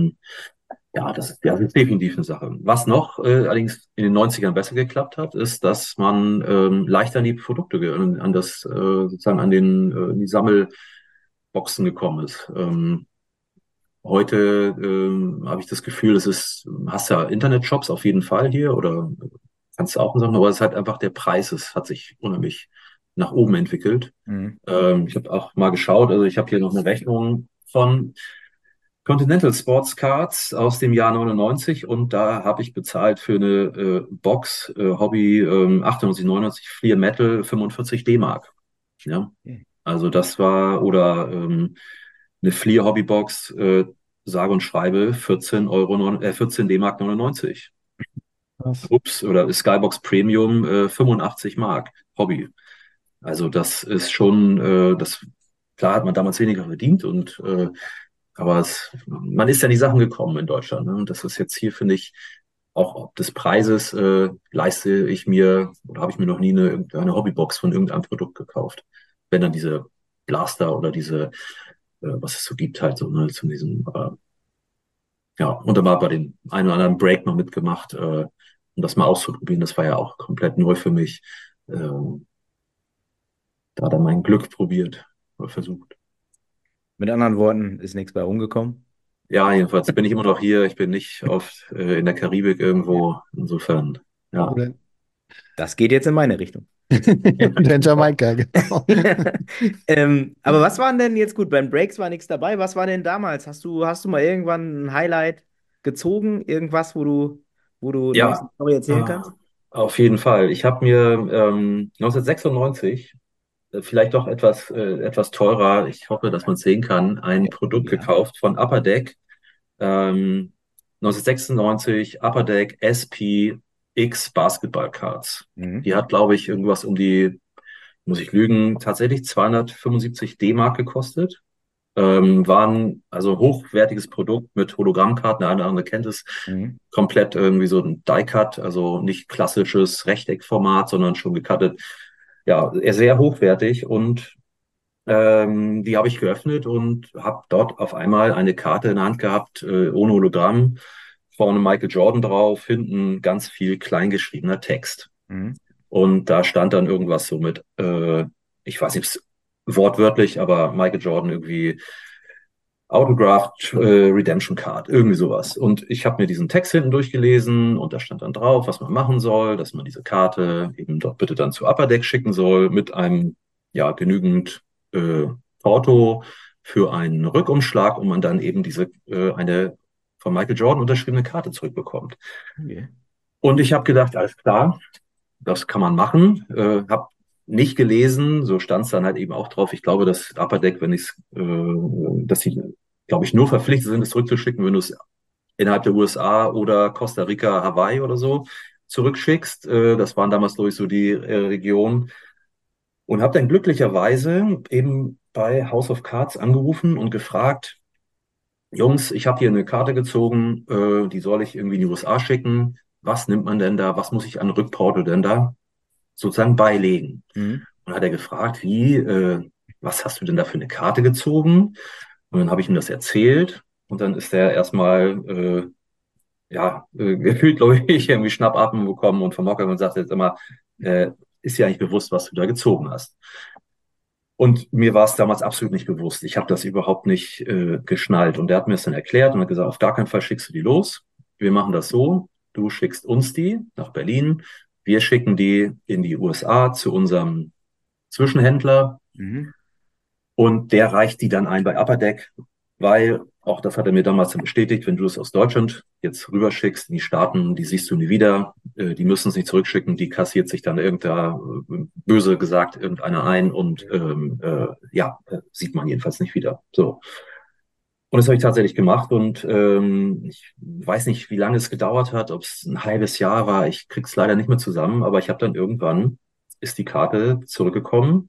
ja, das ist definitiv eine Sache. Was noch allerdings in den 90ern besser geklappt hat, ist, dass man leichter an die Produkte, an das sozusagen in die Sammelboxen gekommen ist. Heute habe ich das Gefühl, hast ja Internetshops auf jeden Fall hier oder kannst du auch sagen, aber es ist halt einfach der Preis, es hat sich unheimlich nach oben entwickelt. Mhm. Ich habe auch mal geschaut, also ich habe hier noch eine Rechnung von Continental Sports Cards aus dem Jahr 99 und da habe ich bezahlt für eine Box Hobby 98, 99 Fleer Metal 45 D-Mark. Ja, Okay. also das war oder eine Fleer Hobbybox sage und schreibe 14 D-Mark 99. Krass. Ups, oder Skybox Premium 85 Mark Hobby. Also das ist schon, klar hat man damals weniger verdient aber man ist ja in die Sachen gekommen in Deutschland. Ne? Und das ist jetzt hier, finde ich, auch ob des Preises leiste ich mir oder habe ich mir noch nie eine Hobbybox von irgendeinem Produkt gekauft. Wenn dann diese Blaster oder was es so gibt, halt so, ne, zu diesem, ja, und dann mal bei dem einen oder anderen Break noch mitgemacht, um das mal auszuprobieren. Das war ja auch komplett neu für mich. Ähm, Da dann mein Glück probiert oder versucht. Mit anderen Worten, ist nichts bei rumgekommen. Ja, jedenfalls bin ich immer noch hier. Ich bin nicht oft in der Karibik irgendwo. Insofern, ja. Oder, Das geht jetzt in meine Richtung. oder in Jamaika, genau. Aber was waren denn jetzt gut? Beim Breaks war nichts dabei. Was war denn damals? Hast du mal irgendwann ein Highlight gezogen? Irgendwas, wo du ein bisschen Ja, Story erzählen äh, kannst? auf jeden Fall. Ich habe mir 1996 vielleicht doch etwas teurer, ich hoffe, dass man es sehen kann, ein Produkt Ja. gekauft von Upper Deck. 1996 Upper Deck SP X Basketball Cards. Mhm. Die hat, glaube ich, irgendwas muss ich lügen, tatsächlich 275 D-Mark gekostet. Waren also hochwertiges Produkt mit Hologrammkarten, der eine oder andere kennt es, Mhm. komplett irgendwie so ein Die-Cut, also nicht klassisches Rechteckformat, sondern schon gecuttet. Ja, sehr hochwertig und die habe ich geöffnet und habe dort auf einmal eine Karte in der Hand gehabt, ohne Hologramm, vorne Michael Jordan drauf, hinten ganz viel kleingeschriebener Text. Mhm. Und da stand dann irgendwas so mit, ich weiß nicht, ob es wortwörtlich, aber Michael Jordan irgendwie Autographed Redemption Card, irgendwie sowas. Und ich habe mir diesen Text hinten durchgelesen und da stand dann drauf, was man machen soll, dass man diese Karte eben dort bitte dann zu Upper Deck schicken soll mit einem, ja, genügend äh, Porto für einen Rückumschlag und man dann eben eine von Michael Jordan unterschriebene Karte zurückbekommt. Okay. Und ich habe gedacht, alles klar, das kann man machen. Habe nicht gelesen, so stand es dann halt eben auch drauf. Ich glaube, dass Upper Deck, dass sie, glaube ich, nur verpflichtet sind, es zurückzuschicken, wenn du es innerhalb der USA oder Costa Rica, Hawaii oder so zurückschickst. Das waren damals, glaube ich, so die Regionen. Und habe dann glücklicherweise eben bei House of Cards angerufen und gefragt, Jungs, ich habe hier eine Karte gezogen, die soll ich irgendwie in die USA schicken. Was nimmt man denn da? Was muss ich an Rückporto denn da sozusagen beilegen? Mhm. Und hat er gefragt, was hast du denn da für eine Karte gezogen? Und dann habe ich ihm das erzählt. Und dann ist er erstmal, gefühlt, glaube ich, irgendwie Schnappatmung bekommen und vom Hocker und sagt jetzt immer, ist dir eigentlich bewusst, was du da gezogen hast? Und mir war es damals absolut nicht bewusst. Ich habe das überhaupt nicht geschnallt. Und der hat mir das dann erklärt und hat gesagt, auf gar keinen Fall schickst du die los. Wir machen das so, du schickst uns die nach Berlin. Wir schicken die in die USA zu unserem Zwischenhändler Mhm. und der reicht die dann ein bei Upper Deck, weil Auch das hat er mir damals dann bestätigt, wenn du es aus Deutschland jetzt rüberschickst in die Staaten, die siehst du nie wieder, die müssen es nicht zurückschicken, die kassiert sich dann böse gesagt, irgendeiner ein und sieht man jedenfalls nicht wieder. So. Und das habe ich tatsächlich gemacht und ich weiß nicht, wie lange es gedauert hat, ob es ein halbes Jahr war, ich krieg's leider nicht mehr zusammen, aber ich habe dann irgendwann, ist die Karte zurückgekommen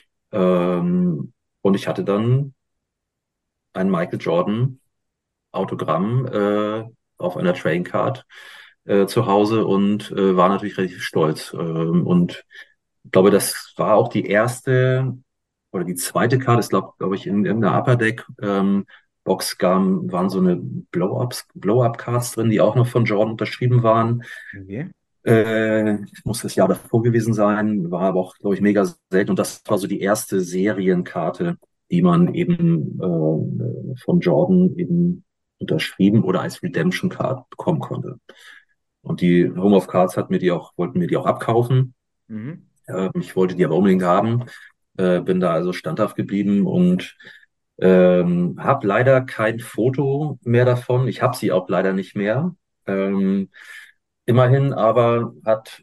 und ich hatte dann ein Michael Jordan Autogramm auf einer Trading Card zu Hause und war natürlich relativ stolz. Und ich glaube, das war auch die erste oder die zweite Karte, ist glaube ich, in irgendeiner Upper Deck Box waren so eine Blow-Up-Cards drin, die auch noch von Jordan unterschrieben waren. Okay. Muss das Jahr davor gewesen sein, war aber auch, glaube ich, mega selten. Und das war so die erste Serienkarte, die man eben von Jordan eben unterschrieben oder als Redemption Card bekommen konnte. Und die Home of Cards wollten mir die auch abkaufen. Mhm. Ich wollte die aber unbedingt haben, bin da also standhaft geblieben und habe leider kein Foto mehr davon. Ich habe sie auch leider nicht mehr. Ähm, immerhin aber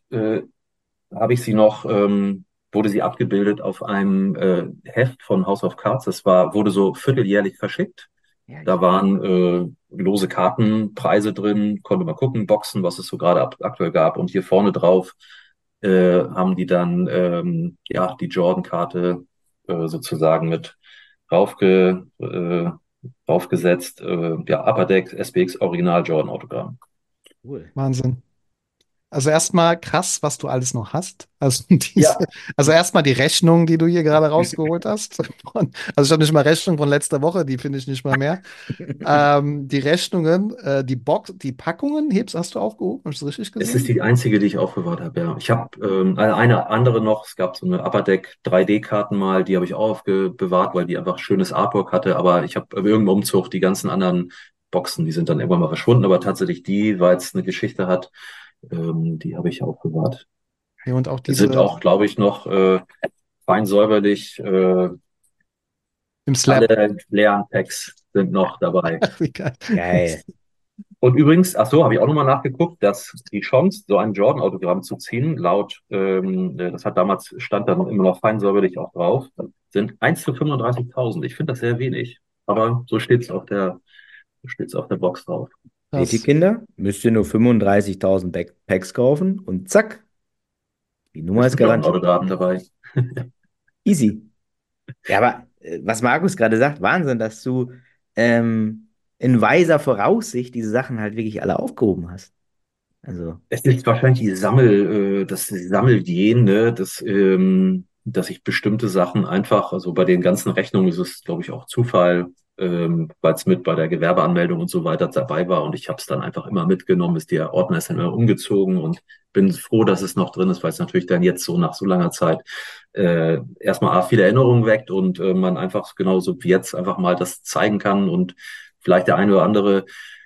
habe ich sie noch, wurde sie abgebildet auf einem Heft von House of Cards. Wurde so vierteljährlich verschickt. Ja, Da waren lose Kartenpreise drin, konnte man gucken, Boxen, was es so gerade aktuell gab. Und hier vorne drauf haben die dann die Jordan-Karte sozusagen mit raufge, äh, draufgesetzt. Upper Deck, SPX Original Jordan Autogramm. cool. Wahnsinn. Also erstmal krass, was du alles noch hast. Also Ja, also erstmal die Rechnung, die du hier gerade rausgeholt hast. Also ich habe nicht mal Rechnung von letzter Woche, die finde ich nicht mal mehr. Die Rechnungen, die Box, die Packungen, hast du aufgehoben? Habe ich das richtig es ist gesehen? die einzige, die ich aufbewahrt habe, ja. Ich habe eine andere noch, es gab so eine Upper Deck 3D-Karten mal, die habe ich auch aufbewahrt, weil die einfach schönes Artwork hatte, aber ich habe bei irgendeinem Umzug die ganzen anderen Boxen, die sind dann irgendwann mal verschwunden, aber tatsächlich die, weil es eine Geschichte hat, die habe ich aufbewahrt. Ja, und auch Es sind diese auch, glaube ich, noch fein säuberlich im Slab. alle leeren Packs sind noch dabei. Ach, wie geil. Geil. Und übrigens, ach so, habe ich auch nochmal nachgeguckt, dass die Chance, so ein Jordan-Autogramm zu ziehen, das hat damals, stand da noch immer noch fein säuberlich auch drauf, sind 1 zu 35.000. Ich finde das sehr wenig. Aber so steht's auf der Box drauf. Seht ihr, Krass. Kinder? Müsst ihr nur 35.000 Packs kaufen und zack, die Nummer Ist ist ein garantiert. Jordan-Autogramm dabei. Easy. Ja, aber was Markus gerade sagt, Wahnsinn, dass du in weiser Voraussicht diese Sachen halt wirklich alle aufgehoben hast. Also, Es ist wahrscheinlich das Sammelgehen, ne, dass ich bestimmte Sachen einfach, also bei den ganzen Rechnungen ist es, glaube ich, auch Zufall, weil es mit bei der Gewerbeanmeldung und so weiter dabei war und ich habe es dann einfach immer mitgenommen, der Ordner ist dann immer umgezogen und bin froh, dass es noch drin ist, weil es natürlich dann jetzt so nach so langer Zeit erstmal viele Erinnerungen weckt und man einfach genauso wie jetzt einfach mal das zeigen kann und vielleicht der eine oder andere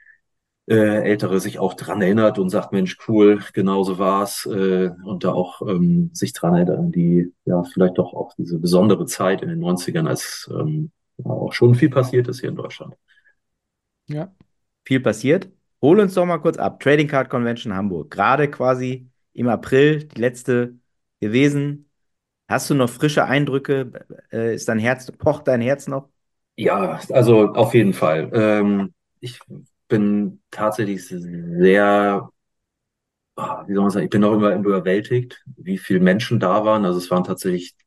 Ältere sich auch dran erinnert und sagt, Mensch, cool, genau so war's, und da auch sich dran erinnert an die, ja, vielleicht doch auch diese besondere Zeit in den Neunzigern, als auch schon viel passiert ist hier in Deutschland. Ja. viel passiert. Hol uns doch mal kurz ab. Trading Card Convention Hamburg. Gerade quasi im April die letzte gewesen. Hast du noch frische Eindrücke? Pocht dein Herz noch? Ja, also auf jeden Fall. Ich bin tatsächlich sehr, wie soll man sagen, ich bin auch immer überwältigt, wie viele Menschen da waren. Also es waren tatsächlich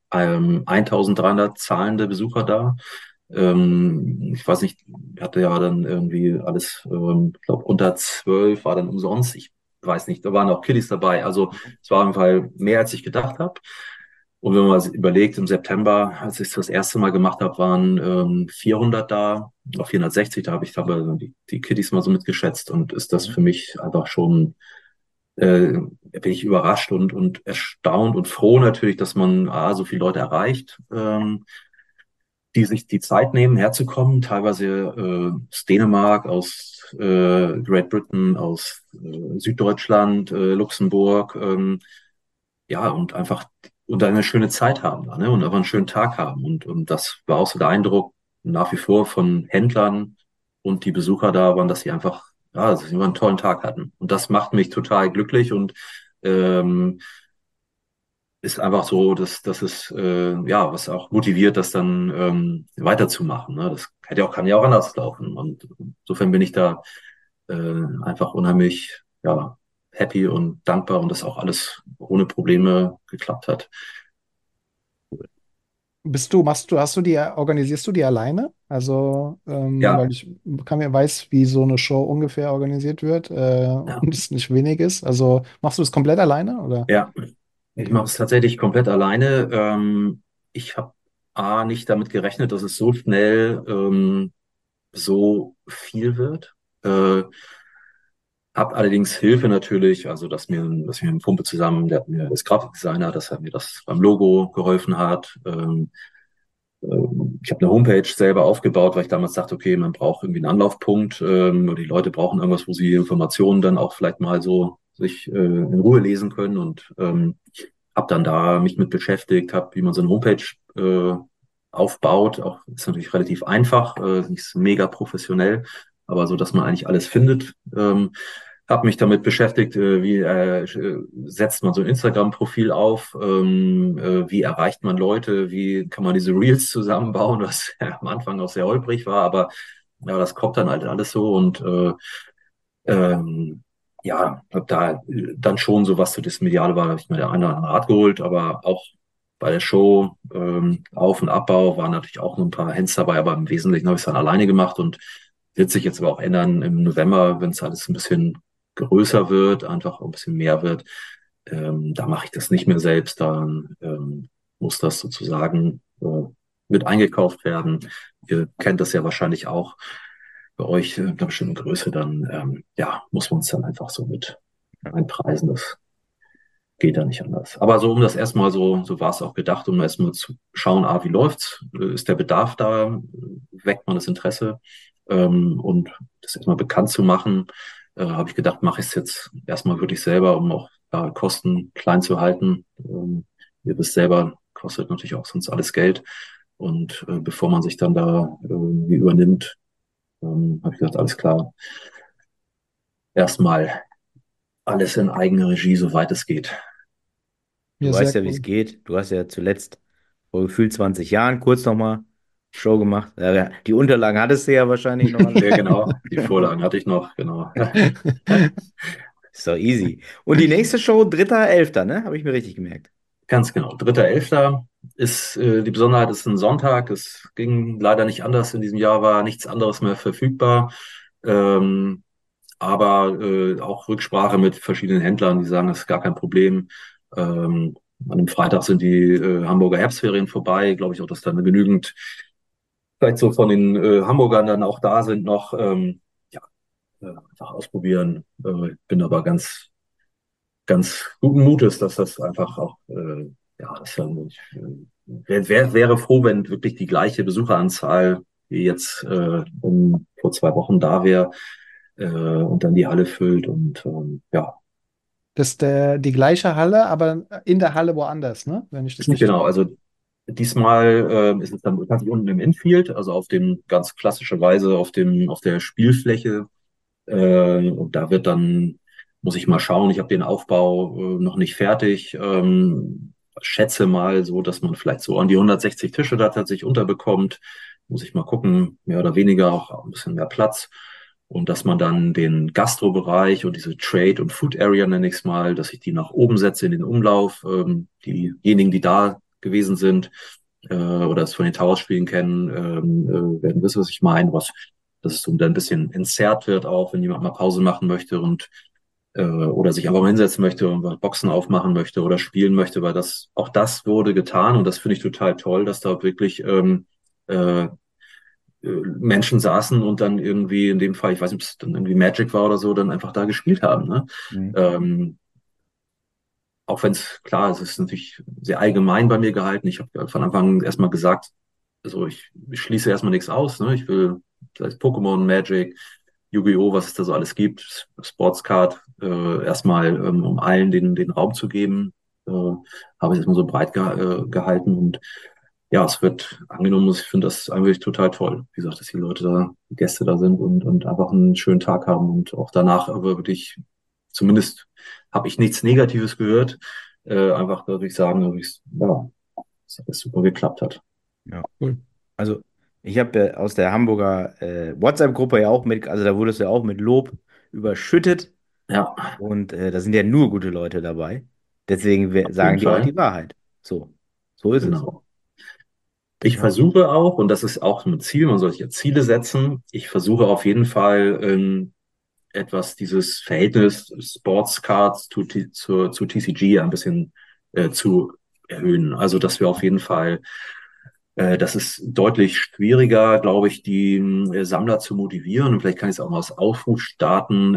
1300 zahlende Besucher da. Ich weiß nicht, hatte ja dann irgendwie alles, ich glaube unter 12 war dann umsonst. Ich weiß nicht, da waren auch Kiddies dabei. Also es war auf jeden Fall mehr, als ich gedacht habe. Und wenn man mal überlegt, im September, als ich es das erste Mal gemacht habe, waren 400 da, auf 460, da habe ich aber die Kiddies mal so mitgeschätzt und ist das für mich einfach schon, bin ich überrascht und erstaunt und froh natürlich, dass man so viele Leute erreicht, die sich die Zeit nehmen, herzukommen, teilweise aus Dänemark, aus Great Britain, aus Süddeutschland, Luxemburg, ja, und einfach und eine schöne Zeit haben da, ne? Und einfach einen schönen Tag haben. Und das war auch so der Eindruck nach wie vor von Händlern, und die Besucher da waren, dass sie einfach, ja, dass sie immer einen tollen Tag hatten. Und das macht mich total glücklich und ähm, ist einfach so, dass es ja, was auch motiviert, das dann weiterzumachen. Ne? Das kann ja auch anders laufen. Und insofern bin ich da einfach unheimlich ja, happy und dankbar und dass auch alles ohne Probleme geklappt hat. Organisierst du die alleine? Also, weil Ja, ich weiß, wie so eine Show ungefähr organisiert wird, ja, und es nicht wenig ist. Also, machst du das komplett alleine, oder? ja. Ich Okay. mache es tatsächlich komplett alleine. Ich habe A, nicht damit gerechnet, dass es so schnell so viel wird. Hab allerdings Hilfe natürlich, also dass mir ein Kumpel zusammen, der hat mir ist Grafikdesigner, dass er mir das beim Logo geholfen hat. Ich habe eine Homepage selber aufgebaut, weil ich damals dachte, okay, man braucht irgendwie einen Anlaufpunkt, oder die Leute brauchen irgendwas, wo sie Informationen dann auch vielleicht mal so sich in Ruhe lesen können und habe dann da mich mit beschäftigt, habe, wie man so eine Homepage aufbaut. Auch ist natürlich relativ einfach, nicht mega professionell, aber so, dass man eigentlich alles findet. Habe mich damit beschäftigt, wie setzt man so ein Instagram-Profil auf, wie erreicht man Leute, wie kann man diese Reels zusammenbauen, was ja am Anfang auch sehr holprig war, aber ja, das kommt dann halt alles so und ähm, ja, habe da dann schon so was zu das Mediale war, habe ich mir der eine oder andere Rat geholt, aber auch bei der Show Auf- und Abbau waren natürlich auch nur ein paar Hands dabei, aber im Wesentlichen habe ich es dann alleine gemacht und wird sich jetzt aber auch ändern im November, wenn es alles ein bisschen größer wird, einfach ein bisschen mehr wird. Da mache ich das nicht mehr selbst, dann muss das sozusagen mit eingekauft werden. Ihr kennt das ja wahrscheinlich auch bei euch in einer bestimmten Größe, dann ja, muss man es dann einfach so mit einpreisen. Das geht da nicht anders. Aber so um das erstmal so war es auch gedacht, um erstmal zu schauen, wie läuft's? Ist der Bedarf da? Weckt man das Interesse? Und das erstmal bekannt zu machen, habe ich gedacht, mache ich es jetzt erstmal wirklich selber, um auch Kosten klein zu halten. Ihr wisst selber, kostet natürlich auch sonst alles Geld. Und bevor man sich dann da irgendwie übernimmt, habe ich gesagt, alles klar, erstmal alles in eigener Regie, soweit es geht. Du Ja, sehr weißt ja, wie es cool. geht. Du hast ja zuletzt vor gefühlt 20 Jahren kurz nochmal Show gemacht. Ja, die Unterlagen hattest du ja wahrscheinlich noch alle. Ja, genau, die Vorlagen hatte ich noch, genau. Ist doch easy. Und die nächste Show, 3.11., ne? Habe ich mir richtig gemerkt. Ganz genau. 3.11. ist die Besonderheit, ist ein Sonntag. Es ging leider nicht anders. In diesem Jahr war nichts anderes mehr verfügbar. Ähm, aber auch Rücksprache mit verschiedenen Händlern, die sagen, das ist gar kein Problem. An dem Freitag sind die Hamburger Herbstferien vorbei. Glaube ich auch, dass dann genügend vielleicht so von den Hamburgern dann auch da sind noch. Ja, einfach ausprobieren. Bin aber ganz guten Mutes, dass das einfach auch, ja, das dann, ich wäre froh, wenn wirklich die gleiche Besucheranzahl wie jetzt vor 2 Wochen da wäre und dann die Halle füllt und ja, Das ist die gleiche Halle, aber in der Halle woanders, ne? Wenn ich das richtig. genau, also diesmal ist es dann tatsächlich unten im Infield, also auf dem ganz klassischerweise auf der Spielfläche. Und da wird dann, muss ich mal schauen, ich habe den Aufbau noch nicht fertig. Schätze mal so, dass man vielleicht so an die 160 Tische da tatsächlich unterbekommt. Muss ich mal gucken, mehr oder weniger auch ein bisschen mehr Platz. Und dass man dann den Gastrobereich und diese Trade- und Food Area nenne ich es mal, dass ich die nach oben setze in den Umlauf. Diejenigen, die da gewesen sind oder es von den Towerspielen kennen, werden wissen, was ich meine, dass es so dann ein bisschen entzerrt wird, auch wenn jemand mal Pause machen möchte und oder sich einfach mal hinsetzen möchte und Boxen aufmachen möchte oder spielen möchte, weil auch das wurde getan und das finde ich total toll, dass da wirklich Menschen saßen und dann irgendwie in dem Fall, ich weiß nicht, ob es dann irgendwie Magic war oder so, dann einfach da gespielt haben. Ne? Mhm. Ähm, auch wenn es klar ist, es ist natürlich sehr allgemein bei mir gehalten. Ich habe von Anfang an erstmal gesagt, also ich schließe erstmal nichts aus. Ne? Ich will vielleicht Pokémon, Magic, Yu-Gi-Oh!, was es da so alles gibt, Sportscard, erstmal, um allen den Raum zu geben, habe ich erstmal so breit gehalten und ja, es wird angenommen. Ich finde das eigentlich total toll, wie gesagt, dass die Leute da, die Gäste da sind und einfach einen schönen Tag haben und auch danach aber wirklich, zumindest habe ich nichts Negatives gehört. Einfach würde ich sagen, ja, dass das super geklappt hat. Ja. Cool. Also, ich habe ja aus der Hamburger WhatsApp-Gruppe ja auch also da wurdest du ja auch mit Lob überschüttet Ja, und da sind ja nur gute Leute dabei. Deswegen auf jeden sagen die auch Fall. die Wahrheit. So, so ist es. Genau. Ich Ja. versuche auch, und das ist auch ein Ziel, man soll sich ja Ziele setzen. Ich versuche auf jeden Fall etwas dieses Verhältnis Sportscards zu TCG ein bisschen zu erhöhen. Also, dass wir auf jeden Fall, das ist deutlich schwieriger, glaube ich, die Sammler zu motivieren. Und vielleicht kann ich es auch mal als Aufruf starten,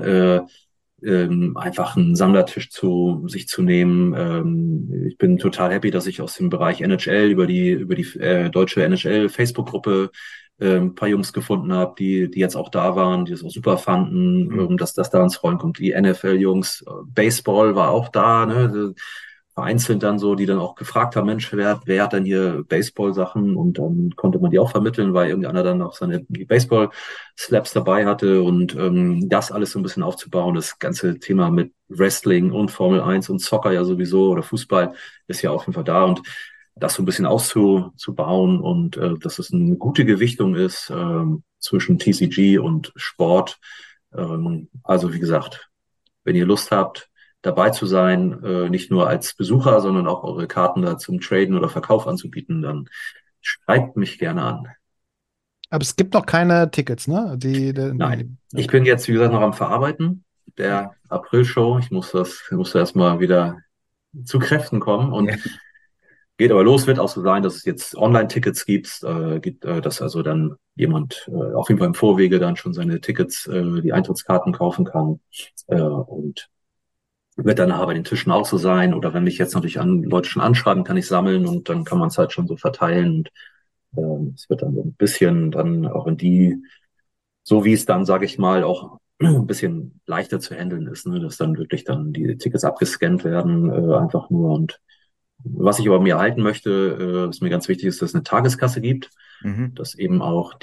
einfach einen Sammlertisch sich zu nehmen. Ich bin total happy, dass ich aus dem Bereich NHL über die deutsche NHL Facebook-Gruppe ein paar Jungs gefunden habe, die jetzt auch da waren, die es auch super fanden, Hm. dass das da ins Rollen kommt. Die NFL-Jungs, Baseball war auch da, ne? Vereinzelt dann so, die dann auch gefragt haben, Mensch, wer hat denn hier Baseball-Sachen? Und dann konnte man die auch vermitteln, weil irgendeiner dann auch seine Baseball-Slaps dabei hatte und das alles so ein bisschen aufzubauen. Das ganze Thema mit Wrestling und Formel 1 und Soccer ja sowieso oder Fußball ist ja auf jeden Fall da und das so ein bisschen auszubauen und dass es eine gute Gewichtung ist zwischen TCG und Sport. Also wie gesagt, wenn ihr Lust habt, dabei zu sein, nicht nur als Besucher, sondern auch eure Karten da zum Traden oder Verkauf anzubieten, dann schreibt mich gerne an. Aber es gibt noch keine Tickets, ne? Nein, ich Okay. bin jetzt, wie gesagt, noch am Verarbeiten der April-Show. Ich musste erstmal wieder zu Kräften kommen und Ja. geht aber los, wird auch so sein, dass es jetzt Online-Tickets gibt, dass also dann jemand auf jeden Fall im Vorwege dann schon seine Tickets, die Eintrittskarten kaufen kann. Und wird dann nachher bei den Tischen auch so sein. Oder wenn mich jetzt natürlich Leute schon anschreiben, kann ich sammeln und dann kann man es halt schon so verteilen. Und es wird dann so ein bisschen dann auch so wie es dann, sage ich mal, auch ein bisschen leichter zu handeln ist, ne? Dass dann wirklich dann die Tickets abgescannt werden, einfach nur. Und was ich aber mir erhalten möchte, was mir ganz wichtig ist, dass es eine Tageskasse gibt, Mhm. dass eben auch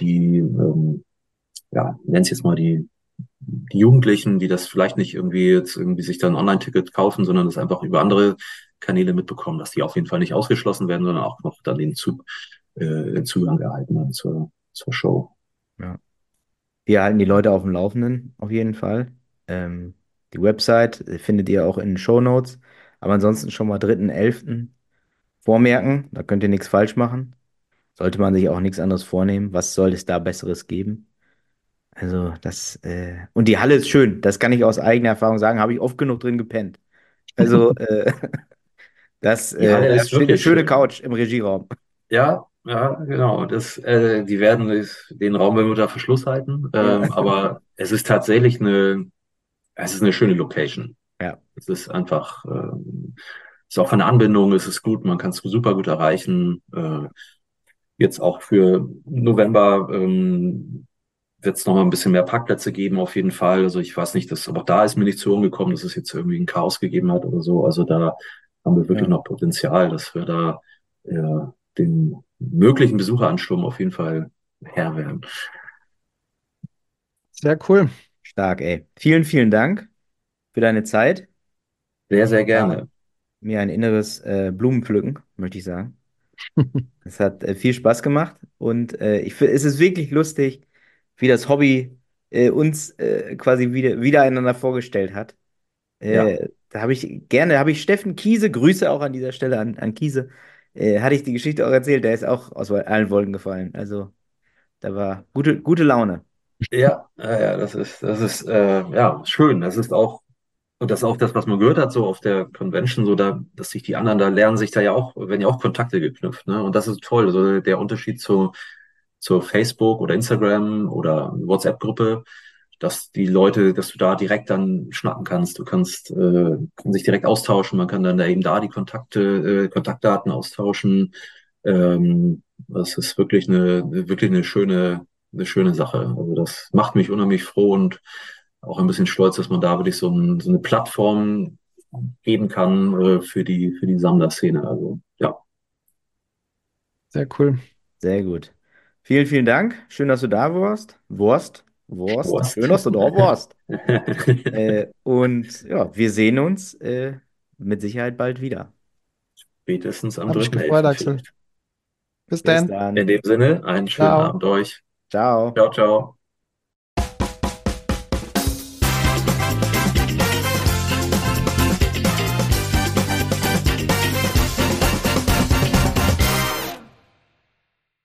ja, nenn es jetzt mal die Jugendlichen, die das vielleicht nicht irgendwie jetzt irgendwie sich dann ein Online-Ticket kaufen, sondern das einfach über andere Kanäle mitbekommen, dass die auf jeden Fall nicht ausgeschlossen werden, sondern auch noch dann den Zugang erhalten haben zur Show. Ja. Wir halten die Leute auf dem Laufenden, auf jeden Fall. Ähm, Die Website findet ihr auch in den Shownotes. Aber ansonsten schon mal 3.11. vormerken. Da könnt ihr nichts falsch machen. Sollte man sich auch nichts anderes vornehmen. Was soll es da Besseres geben? Also und die Halle ist schön. Das kann ich aus eigener Erfahrung sagen. Habe ich oft genug drin gepennt. Also, Die Halle da ist steht eine wirklich schöne schön. Couch im Regieraum. Ja, ja, genau. Den Raum werden wir unter Verschluss halten. Ja. Aber es ist eine schöne Location. Ja. Es ist einfach, ist auch von der Anbindung, es ist gut, man kann es super gut erreichen. Jetzt auch für November wird es noch mal ein bisschen mehr Parkplätze geben, auf jeden Fall. Also ich weiß nicht, aber da ist mir nicht zu Ohren gekommen, dass es jetzt irgendwie ein Chaos gegeben hat oder so. Also da haben wir wirklich Ja. noch Potenzial, dass wir da den möglichen Besucheransturm auf jeden Fall Herr werden. Sehr cool. Stark, ey. Vielen, vielen Dank für deine Zeit. Sehr, sehr War gerne. mir ein inneres Blumenpflücken, möchte ich sagen. Es hat viel Spaß gemacht und ich finde, es ist wirklich lustig, wie das Hobby uns quasi wieder einander vorgestellt hat. Ja, Habe ich Steffen Kiese, Grüße auch an dieser Stelle an Kiese, hatte ich die Geschichte auch erzählt, der ist auch aus allen Wolken gefallen. Also da war gute Laune. ja, das ist ja schön. Und das ist auch das, was man gehört hat, so auf der Convention, so da, dass sich die anderen da lernen, werden ja auch Kontakte geknüpft, ne? Und das ist toll. Also der Unterschied zur Facebook oder Instagram oder WhatsApp-Gruppe, dass du da direkt dann schnacken kannst. Kann sich direkt austauschen, man kann dann da eben da die Kontaktdaten austauschen. Das ist wirklich eine schöne Sache. Also das macht mich unheimlich froh und auch ein bisschen stolz, dass man da wirklich so eine Plattform geben kann für die Sammlerszene. Also ja, Sehr cool. Sehr gut. Vielen, vielen Dank. Schön, dass du da warst. Wurst. Schön, Wurst. dass du da warst. Und ja, wir sehen uns mit Sicherheit bald wieder. Spätestens am Hab mich dritten gefreut, elften Axel. vielleicht. Bis Bis dann. In dann. dem Sinne, einen schönen Ciao. Abend euch. Ciao. Ciao, ciao.